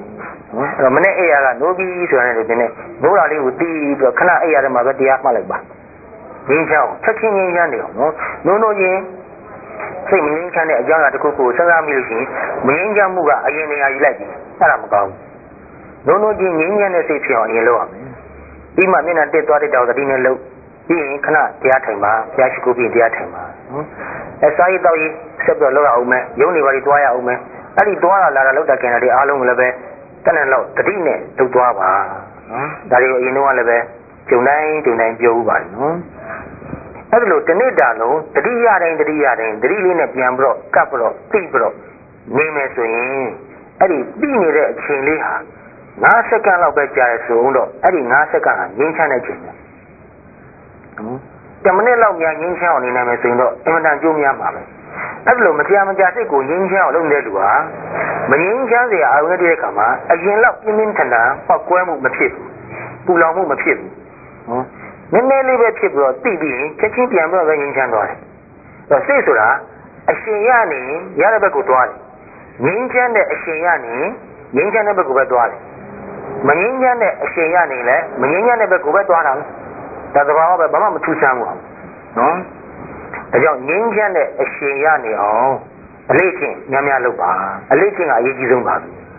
နော်မနေ့အိယာကနိုးပြီးဆိုတာနဲ့ဒီနေ့နိုးတာလေးကိုတီးပြီးတော့ခဏအိယာထဲမှာပဲတရားမှတ်လိုက်ပါငင်းချောင်းချက်ချင်းငင်းချမ်းနေအောင်နော်နိုးနိုးချင်းစိတ်မငင်းချမ်းတဲ့အကြောင်းအရာတစ်ခုကိုစဉ်းစားမိလို့ရှိရင်မငင်းချမ်းမှုကအရင်နေရာယူလိုက်ပြီအဲ့ဒါမကောင်းဘူးနိုးနိုးချင်းငင်းချမ်းတဲ့စိတ်ဖြစ်အောင်အရင်လုပ်ရမယ်ပြီးမှမျက်နှာတက်သွားတဲ့တောင်သတိနဲ့လုပ်ပြီးရင်ခဏတရားထိုင်ပါဘုရားရှိခိုးပြီးတရားထိုင်ပါနော်အဲစာရေးတော့ရေးဆက်ပြီးလုပ်ရအောင်မယ်ရုံးနေပါလိသွားရအောင်မယ်အဲ့ဒီသွားလာလာလောက်တာကျန်တဲ့အားလုံးကိုလည်းပဲတနက်လောက်တတိနဲ့လုပ်သွားပါနော်ဒါတွေကိုအရင်တော့လည်းပဲဂျုံတိုင်းဂျုံတိုင်းပြောဥပါတယ်နော်အဲ့ဒါလို့တနေ့တာလုံးတတိယတိုင်းတတိယတိုင်းတတိလေးနဲ့ပြန်ပြီးတော့ကပ်ပြီးတော့သိပြီးတော့နေမယ်ဆိုရင်အဲ့ဒီပြီးနေတဲ့အချိန်လေးဟာ၅စက္ကန့်လောက်ပဲကြာရဆိုတော့အဲ့ဒီ၅စက္ကန့်ဟာငင်းချမ်းတဲ့ချိန်ပဲနော်တမိနစ်လောက်များငင်းချမ်းအောင်နေနိုင်မယ်ဆိုရင်တော့အမှန်တန်ကြိုးများပါပဲအဲ့လိုမကြာမကြာစိတ်ကိုငင်းချမ်းအောင်လုပ်နေတဲ့လူဟာမငင်းချမ်းစရာအရုံးတဲ့အခါမှာအရင်လောက်ပြင်းပြင်းထန်ထန်ပောက်ကွဲမှုမဖြစ်ဘူးပူလောင်မှုမဖြစ်ဘူးနော်နည်းနည်းလေးပဲဖြစ်ပြီးတော့တိပြီးရင်ချက်ချင်းပြန်ပြီးတော့ငင်းချမ်းသွားတယ်အဲ့စိတ်ဆိုတာအရှင်ရနေရတဲ့ဘက်ကိုသွားတယ်ငင်းချမ်းတဲ့အရှင်ရနေငင်းချမ်းတဲ့ဘက်ကိုပဲသွားတယ်မငင်းချမ်းတဲ့အရှင်ရနေလဲမငင်းချမ်းတဲ့ဘက်ကိုပဲသွားတာဒါသဘာဝပဲဘာမှမထူးဆန်းဘူးနော်ဒါကြောင့်ငင်းချမ်းတဲ့အရှင်ရနေအောင်အလေးချင်းများများလုပ်ပါအလေးချင်းကအရေးကြီးဆုံးပါပဲ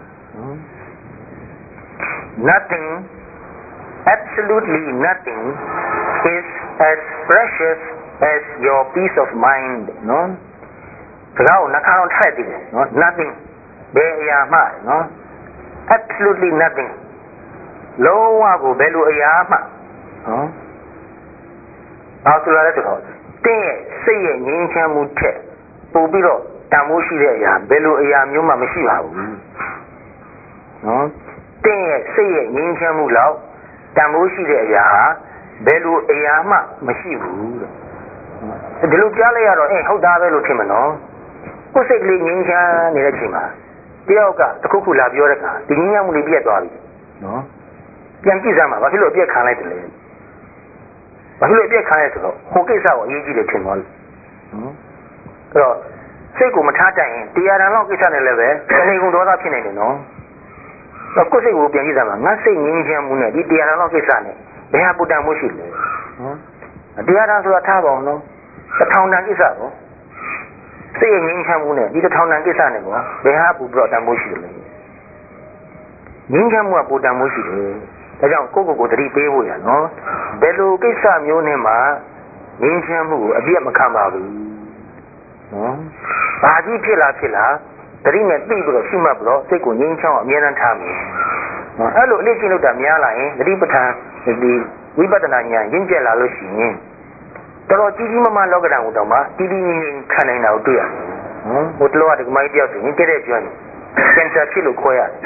Nothing absolutely nothing is as precious as your peace of mind နော်ဒါကိုနှခါတော့ထည့်တယ်နော် nothing ဘယ်အရာမှနော် absolutely nothing လုံးဝကိုဘယ်လိုအရာမှနော်ဘာဆိုရလဲဆိုတော့တင်းရဲ့စိတ်ရဲ့ငြိမ်းချမ်းမှုထက်ပို့ပြီးတော့တန်ဖိုးရှိတဲ့အရာဘယ်လိုအရာမျိုးမှမရှိပါဘူးနော်တင်းရဲ့စိတ်ရဲ့ငြိမ်းချမ်းမှုလောက်တန်ဖိုးရှိတဲ့အရာဘယ်လိုအရာမှမရှိဘူးတဲ့ဒီလိုကြားလိုက်ရတော့အေးဟုတ်သားပဲလို့ထင်မနော်ကိုယ်စိတ်ကလေးငြိမ်းချမ်းနေတဲ့ချိန်မှာတယောက်ကတစ်ခုခုလာပြောတဲ့အခါဒီငြိမ်းချမ်းမှုလေးပြတ်သွားပြီနော်ပြန်ကြည့်စမ်းပါဘာဖြစ်လို့အပြက်ခံလိုက်တယ်လဲဘာလို့အပြက်ခံရဆိုတော့ဟိုကိစ္စကိုအရေးကြီးတယ်ထင်သွားလို့နော်အဲ့တော့စိတ်ကိုမထားတတ်ရင်တရားရန်လောက်ကိစ္စနဲ့လည်းပဲတဏှိကုံဒေါသဖြစ်နေတယ်နော်အဲ့ကိုယ်စိတ်ကိုပြန်ကြည့်စမ်းပါငါစိတ်ငြင်းချမ်းမှုနဲ့ဒီတရားရန်လောက်ကိစ္စနဲ့ဘယ်ဟာပူတန်မှုရှိလဲနော်တရားရန်ဆိုတာထားပါအောင်နော်တစ်ထောင်တန်ကိစ္စပေါ့စိတ်ငြင်းချမ်းမှုနဲ့ဒီတစ်ထောင်တန်ကိစ္စနဲ့ပေါ့ဘယ်ဟာပူပြီးတော့တန်မှုရှိတယ်လဲငြင်းချမ်းမှုကပူတန်မှုရှိတယ်ဒါကြောင့်ကိုယ့်ကိုယ်ကိုသတိပေးဖို့ရနော်ဘယ်လိုကိစ္စမျိုးနဲ့မှငြင်းချမ်းမှုကိုအပြည့်မခံပါဘူးနော်ဘာကြီးဖြစ်လာဖြစ်လာသတိနဲ့သိပြီးတော့ရှိမှတ်ပြီးတော့စိတ်ကိုငြင်းချမ်းအောင်အမြဲတမ်းထားမယ်နော်အဲ့လိုအလေးကျင့်လို့တာများလာရင်သတိပဋ္ဌာန်ဒီဝိပဿနာဉာဏ်ရင့်ကျက်လာလို့ရှိရင်တော်တော်ကြီးကြီးမားမားလောကဓာတ်ကိုတော့မှတည်တည်ငြိမ်ငြိမ်ခံနိုင်တာကိုတွေ့ရတယ်နော်ဟိုတလောကဒီမိုင်းတယောက်ဆိုရင်တဲ့တဲ့ကျွမ်းကင်ဆာဖြစ်လို့ခွဲရတယ်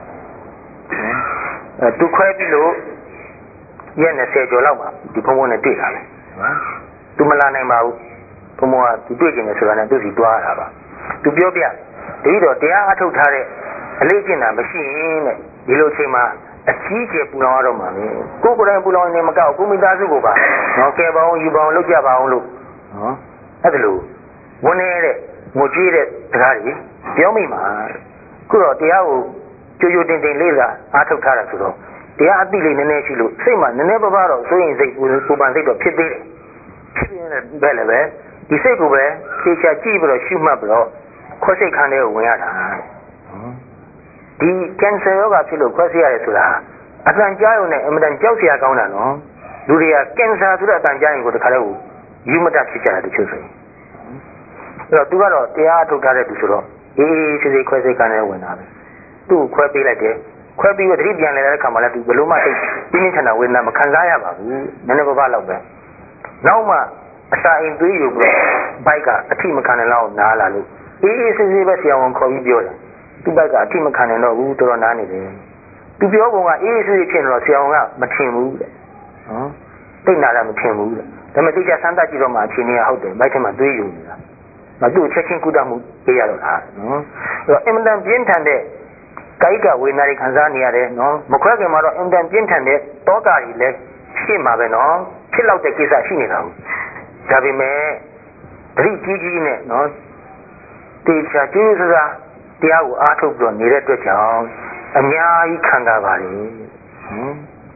အဲသူခွဲပြီးလို့ရက်၂၀ကျော်လောက်မှာဒီဖုံဖုံနဲ့တွေ့တာလေနော်သူမလာနိုင်ပါဘူးဖုံဖုံကသူတွေ့ကျင်တယ်ဆိုတာနဲ့သူစီတွားတာပါသူပြောပြတတိတော်တရားအထုတ်ထားတဲ့အလေးကျင့်တာမရှိရင်တဲ့ဒီလိုချိန်မှာအကြီးကျယ်ပူလောင်ရတော့မှာလေကိုယ်ကိုယ်တိုင်ပူလောင်နေမကောက်ကိုမိသားစုကိုပါနော်ကဲပါအောင်ယူပါအောင်လုပ်ကြပါအောင်လို့နော်အဲ့ဒါလို့ဝန်းနေတဲ့ငိုကြွေးတဲ့စကားတွေပြောမိမှာခုတော့တရားကိုကြိုကြိုတင်တင်လေးလာအားထုတ်ထားတာဆိုတော့တရားအသိလေးနည်းနည်းရှိလို့စိတ်မှာနည်းနည်းပါးပါတော့စိုးရင်စိတ်ပူပူပန်စိတ်တော့ဖြစ်သေးတယ်ဖြစ်နေတဲ့ဘက်လည်းပဲဒီစိတ်ကိုပဲသိချာကြည့်ပြီးတော့ရှုမှတ်ပြီးတော့ခွဲစိတ်ခန်းထဲကိုဝင်ရတာဒီကင်ဆာရောဂါဖြစ်လို့ခွဲစိတ်ရတယ်ဆိုတာအတန်ကြားရုံနဲ့အမှန်တန်ကြောက်စရာကောင်းတာနော်လူတွေကကင်ဆာဆိုတဲ့အတန်ကြားရင်ကိုတခါတည်းကိုယူမတတ်ဖြစ်ကြတာတချို့ဆိုရင်အဲ့တော့သူကတော့တရားထုတ်ထားတဲ့သူဆိုတော့အေးအေးစိတ်စိတ်ခွဲစိတ်ခန်းထဲဝင်တာပဲသူ့ကိုခွဲပေးလိုက်တယ်ခွဲပြီးတော့တတိပြန်လဲတဲ့အခါမှာလည်းသူဘလို့မှသိပြင်းပြင်းထန်ထန်ဝေဒနာမခံစားရပါဘူးနည်းနည်းပါးပါးလောက်ပဲနောက်မှအစာအိမ်သွေးယူပြီးဘိုက်ကအထိမခံနိုင်လောက်နားလာလို့အေးအေးဆေးဆေးပဲဆရာဝန်ခေါ်ပြီးပြောတယ်သူ့ဘက်ကအထိမခံနိုင်တော့ဘူးတော်တော်နားနေတယ်သူပြောပုံကအေးအေးဆေးဆေးဖြစ်နေတော့ဆရာဝန်ကမထင်ဘူးတဲ့နော်သိနာတာမထင်ဘူးတဲ့ဒါပေမဲ့သိချစမ်းသပ်ကြည့်တော့မှအချိန်ကြီးဟုတ်တယ်ဘိုက်ထဲမှာသွေးယူနေတာမသူ့ချက်ချင်းကုသမှုပေးရတော့တာနော်အဲ့တော့အင်မတန်ပြင်းထန်တဲ့ကာယကဝေဒနာတွေခံစားနေရတယ်နော်မခွဲခင်မှာတော့အင်တန်ပြင်းထန်တဲ့တောကကြီးလည်းရှိမှာပဲနော်ဖြစ်လောက်တဲ့ကိစ္စရှိနေတာဘူးဒါပေမဲ့တတိကြီးကြီးနဲ့နော်တေချာကျင်းစကားတရားကိုအားထုတ်ပြီးတော့နေတဲ့အတွက်ကြောင့်အများကြီးခံတာပါလေဟမ်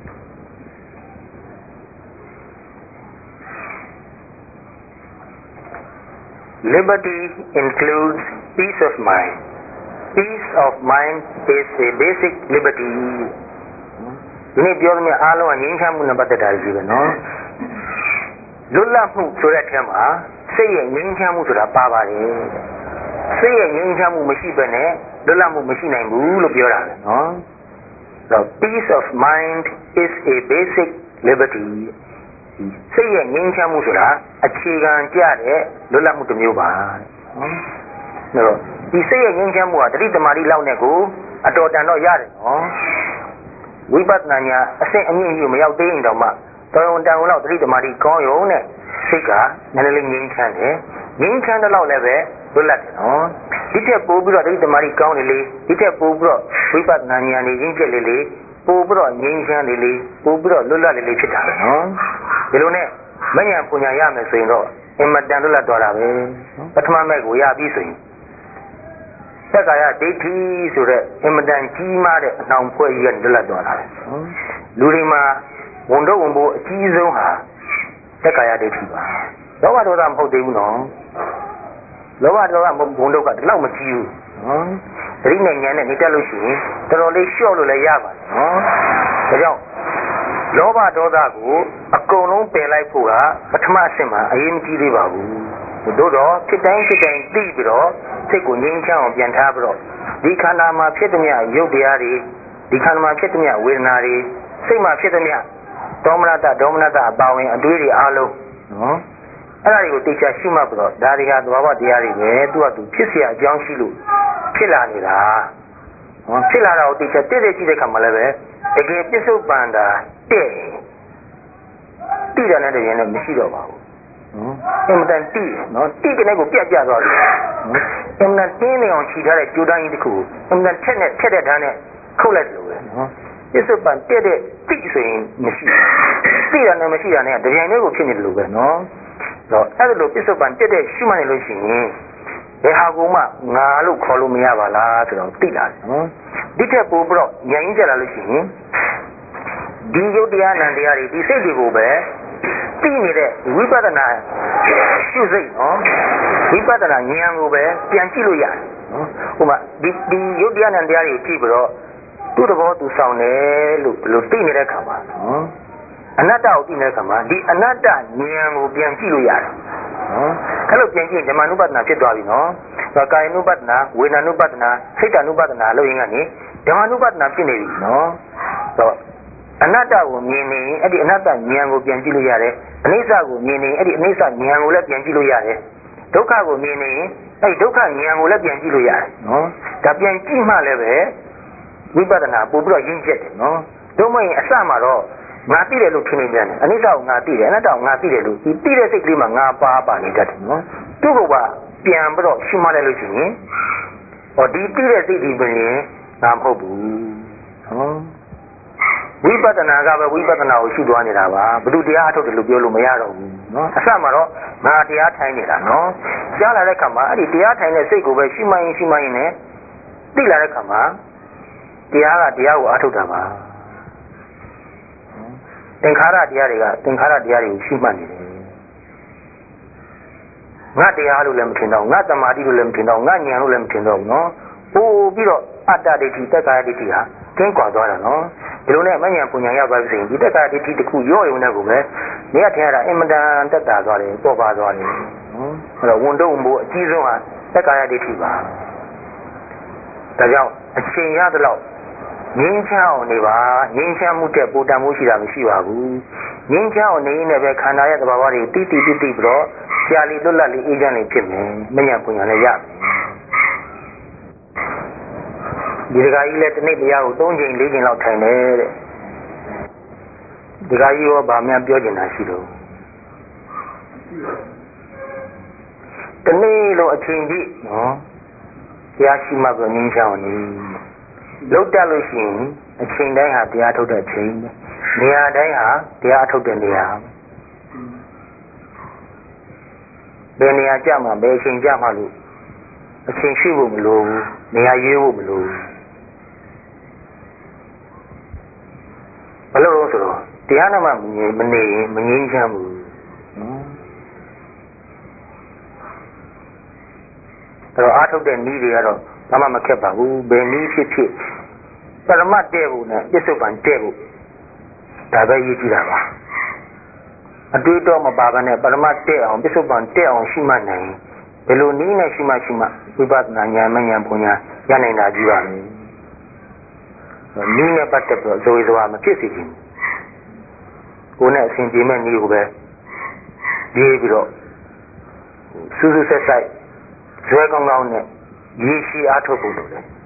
Liberty includes peace of mind. Peace of mind is a basic liberty. ဒီနေ့ပြောတဲ့အားလုံးကငြိမ်းချမ်းမှုနဲ့ပတ်သက်တာကြီးပဲနော်လွတ်လပ်မှုဆိုတဲ့အထက်မှာစိတ်ရဲ့ငြိမ်းချမ်းမှုဆိုတာပါပါတယ်စိတ်ရဲ့ငြိမ်းချမ်းမှုမရှိဘဲနဲ့လွတ်လပ်မှုမရှိနိုင်ဘူးလို့ပြောတာပဲနော်ဆိုတော့ peace of mind is a basic liberty စိတ်ရဲ့ငြိမ်းချမ်းမှုဆိုတာအခြေခံကျတဲ့လွတ်လပ်မှုတစ်မျိုးပါနော်ဆိုတော့ဒီစိတ်ရဲ့ငြိမ်းချမ်းမှုကတတိတမာတိလောက်နဲ့ကိုအတော်တန်တော့ရတယ်နော်ဝိပဿနာညာအဆင့်အမြင့်ကြီးမရောက်သေးရင်တောင်မှတော်ရုံတန်ရုံလောက်တတိတမာတိကောင်းရုံနဲ့စိတ်ကနည်းနည်းလေးငြိမ်းချမ်းတယ်ငြိမ်းချမ်းတဲ့လောက်လည်းပဲလွတ်လပ်တယ်နော်ဒီထက်ပိုပြီးတော့တတိတမာတိကောင်းတယ်လေဒီထက်ပိုပြီးတော့ဝိပဿနာညာနေရင်းကျက်လေးလေးပိုပြီးတော့ငြိမ်းချမ်းလေးလေးပိုပြီးတော့လွတ်လပ်လေးလေးဖြစ်တာပဲနော်ဒီလိုနဲ့မဉ္ဇဉ်ပူညာရမယ်ဆိုရင်တော့အင်မတန်လွတ်လပ်သွားတာပဲပထမမဲ့ကိုရပြီဆိုရင်သက္ကာယဒိဋ္ဌိဆိုတဲ့အင်မတန်ကြီးမားတဲ့အနှောင်ဖွဲ့ကြီးကလွတ်လပ်သွားတာပဲလူတွေမှာဝန်တော့ဝန်ဖို့အကြီးဆုံးဟာသက္ကာယဒိဋ္ဌိပါလောဘဒေါသမဟုတ်သေးဘူးနော်လောဘဒေါသဝန်တော့ကဒီလောက်မကြီးဘူးနော်သတိနဲ့ဉာဏ်နဲ့နေတတ်လို့ရှိရင်တော်တော်လေးလျှော့လို့လည်းရပါတယ်နော်ဒါကြောင့်လောဘဒေါသကိုအကုန်လုံးပယ်လိုက်ဖို့ကပထမအဆင့်မှာအရေးမကြီးသေးပါဘူးသို့တော့ဖြစ်တိုင်းဖြစ်တိုင်းသိပြီးတော့စိတ်ကိုငြိမ်းချမ်းအောင်ပြန်ထားပြီးတော့ဒီခန္ဓာမှာဖြစ်တဲ့မြတ်ရုပ်တရားတွေဒီခန္ဓာမှာဖြစ်တဲ့မြတ်ဝေဒနာတွေစိတ်မှာဖြစ်တဲ့မြတ်ဒေါမနတဒေါမနတအပါဝင်အတွေးတွေအားလုံးနော်အဲ့ဒါတွေကိုသိချရှုမှတ်ပြီးတော့ဒါတွေဟာသဘာဝတရားတွေပဲသူကသူဖြစ်เสียအကြောင်းရှိလို့ဖြစ်လာနေတာဟောဖြစ်လာတာကိုသိချတိတိကြည့်တဲ့ခါမှလည်းပဲတကယ်ပစ္စုပန်တာတဲ့တိတယ်နဲ့တည်းရင်လည်းမရှိတော့ပါဘူးနော်အင်မတန်တိနော်တိတဲ့ကိုပြတ်ပြသွားတယ်အင်မတန်တင်းနေအောင်ခြိထားတဲ့ကြိုးတန်းကြီးတစ်ခုအင်မတန်ထက်နဲ့ထက်တဲ့ဓာတ်နဲ့ခုတ်လိုက်တယ်လို့ပဲနော်ပစ္စုပန်တဲ့တဲ့တိဆိုရင်မရှိတိတယ်နဲ့မရှိတာနဲ့တပြိုင်တည်းကိုဖြစ်နေတယ်လို့ပဲနော်တော့အဲ့ဒါလိုပစ္စုပန်တဲ့တဲ့ရှုမှတ်နေလို့ရှိရင်ဘယ်ဟာကိုမှငါလို့ခေါ်လို့မရပါလားဆိုတော့သိလာတယ်နော်ဒီထက်ပိုပြီးတော့ဉာဏ်ကြီးကြလာလို့ရှိရင်ဒီယုတ်တရားနံတရားတွေဒီစိတ်တွေကိုပဲသိနေတဲ့ဝိပဿနာရှုစိတ်နော်ဝိပဿနာဉာဏ်ကိုပဲပြန်ကြည့်လို့ရတယ်နော်ဟိုမှာဒီဒီယုတ်တရားနံတရားတွေကိုကြည့်ပြီးတော့သူ့သဘောသူဆောင်တယ်လို့ဘယ်လိုသိနေတဲ့ခါမှာနော်အနတ္တကိုသိနေတဲ့ခါမှာဒီအနတ္တဉာဏ်ကိုပြန်ကြည့်လို့ရတယ်နော်အဲ့လိုပြန်ကြည့်ရင်ဓမ္မနုပဒနာဖြစ်သွားပြီနော်ဒါကာယ ानु ပဒနာဝေဒနာ ानु ပဒနာစိတ် ानु ပဒနာလို့ရင်ကနေဓမ္မ ानु ပဒနာဖြစ်နေပြီနော်ဆိုတော့အနတ္တကိုမြင်နေရင်အဲ့ဒီအနတ္တဉာဏ်ကိုပြန်ကြည့်လို့ရတယ်အနိစ္စကိုမြင်နေရင်အဲ့ဒီအနိစ္စဉာဏ်ကိုလည်းပြန်ကြည့်လို့ရတယ်ဒုက္ခကိုမြင်နေရင်အဲ့ဒီဒုက္ခဉာဏ်ကိုလည်းပြန်ကြည့်လို့ရတယ်နော်ဒါပြန်ကြည့်မှလည်းပဲဝိပဿနာပို့ပြီးတော့ရင်းချက်တယ်နော်တို့မရင်အစမှာတော့ငါသိတယ်လို့ထင်နေကြတယ်အနိစ္စကိုငါသိတယ်အနတ္တကိုငါသိတယ်လို့ဒီသိတဲ့စိတ်ကလေးမှာငါပါပါနေတတ်တယ်နော်သူ့ဘဝပြန်ပြီးတော့ရှုမှတ်လိုက်လို့ရှိရင်ဟောဒီသိတဲ့စိတ်ဒီပင်ငါမဟုတ်ဘူးနော်ဝိပဿနာကပဲဝိပဿနာကိုရှုသွားနေတာပါဘယ်သူတရားအထုတ်တယ်လို့ပြောလို့မရတော့ဘူးနော်အစမှာတော့ငါတရားထိုင်နေတာနော်ကြားလာတဲ့ခါမှာအဲ့ဒီတရားထိုင်တဲ့စိတ်ကိုပဲရှုမှတ်ရင်ရှုမှတ်ရင်လည်းသိလာတဲ့ခါမှာတရားကတရားကိုအထုတ်တာပါသင်္ခါရတရားတွေကသင်္ခါရတရားတွေကိုရှုမှတ်နေတယ်ငါတရားလို့လည်းမထင်တော့ငါသမာဓိလို့လည်းမထင်တော့ငါဉာဏ်လို့လည်းမထင်တော့ဘူးနော်ပို့ပြီးတော့အတ္တဒိဋ္ဌိတက္ကာယဒိဋ္ဌိဟာကျင်းကွာသွားတာနော်ဒီလိုနဲ့မဉဏ်ပူညာရောက်သွားပြီဆိုရင်ဒီတက္ကာယဒိဋ္ဌိတစ်ခုရော့ရုံနဲ့ကိုပဲနေရထင်ရတာအင်မတန်တက်တာသွားတယ်ပေါ်ပါသွားတယ်နော်အဲ့တော့ဝန်တော့မို့အကြီးဆုံးဟာတက္ကာယဒိဋ္ဌိပါဒါကြောင့်အချိန်ရသလောက်ငြိမ်းချမ်းအောင်နေပါငြိမ်းချမ်းမှုတဲ့ပူတန်မှုရှိတာမရှိပါဘူးငြိမ်းချမ်းအောင်နေရင်လည်းပဲခန္ဓာရဲ့သဘာဝတွေတိတိတိတိပြီးတော့ကြာလီလွတ်လပ်လီအေးချမ်းနေဖြစ်မယ်မဉဏ်ပူညာလည်းရဒီဒကာကြီးလည်းတစ်နေ့တရားကိုသုံးချိန်လေးချိန်လောက်ထိုင်တယ်တဲ့ဒကာကြီးရောဗာများပြောကျင်တာရှိလို့တနေ့လုံးအချိန်ကြီးနော်တရားရှိမှပဲငြိမ်းချမ်းအောင်နေလောက်တက်လို့ရှိရင်အချိန်တိုင်းဟာတရားထုတ်တဲ့အချိန်နေရာတိုင်းဟာတရားထုတ်တဲ့နေရာဘယ်နေရာကြမှာဘယ်အချိန်ကြမှာလို့အချိန်ရှိဖို့မလိုဘူးနေရာရွေးဖို့မလိုဘူးဆိုတော့တရားနာမှမငြိမနေမငြိမ်းချမ်းဘူးအဲ့တော့အားထုတ်တဲ့နည်းတွေကတော့ဘာမှမခက်ပါဘူးဘယ်နည်းဖြစ်ဖြစ်ပရမတ်တဲ့ဖို့နဲ့ပြစ္ဆုတ်ပန်တဲ့ဖို့ဒါပဲရည်ကြည့်တာပါအတွေးတော့မပါဘဲနဲ့ပရမတ်တဲ့အောင်ပြစ္ဆုတ်ပန်တဲ့အောင်ရှိမှနိုင်ဘယ်လိုနည်းနဲ့ရှိမှရှိမှဝိပဿနာဉာဏ်မဉာဏ်ပညာရနိုင်တာကြီးပါမယ်နည်းနဲ့ပတ်သက်ပြီးဇော်ဇော်မဖြစ်စေချင်ကိုယ်နဲ့အစဉ်ပြေမဲ့နည်းကိုပဲရေးပြီးတော့စူးစူးဆက်ဆက်ဇွဲကောင်းကောင်းနဲ့ရည်ရှိအားထုတ်ဖို့လုပ်တယ်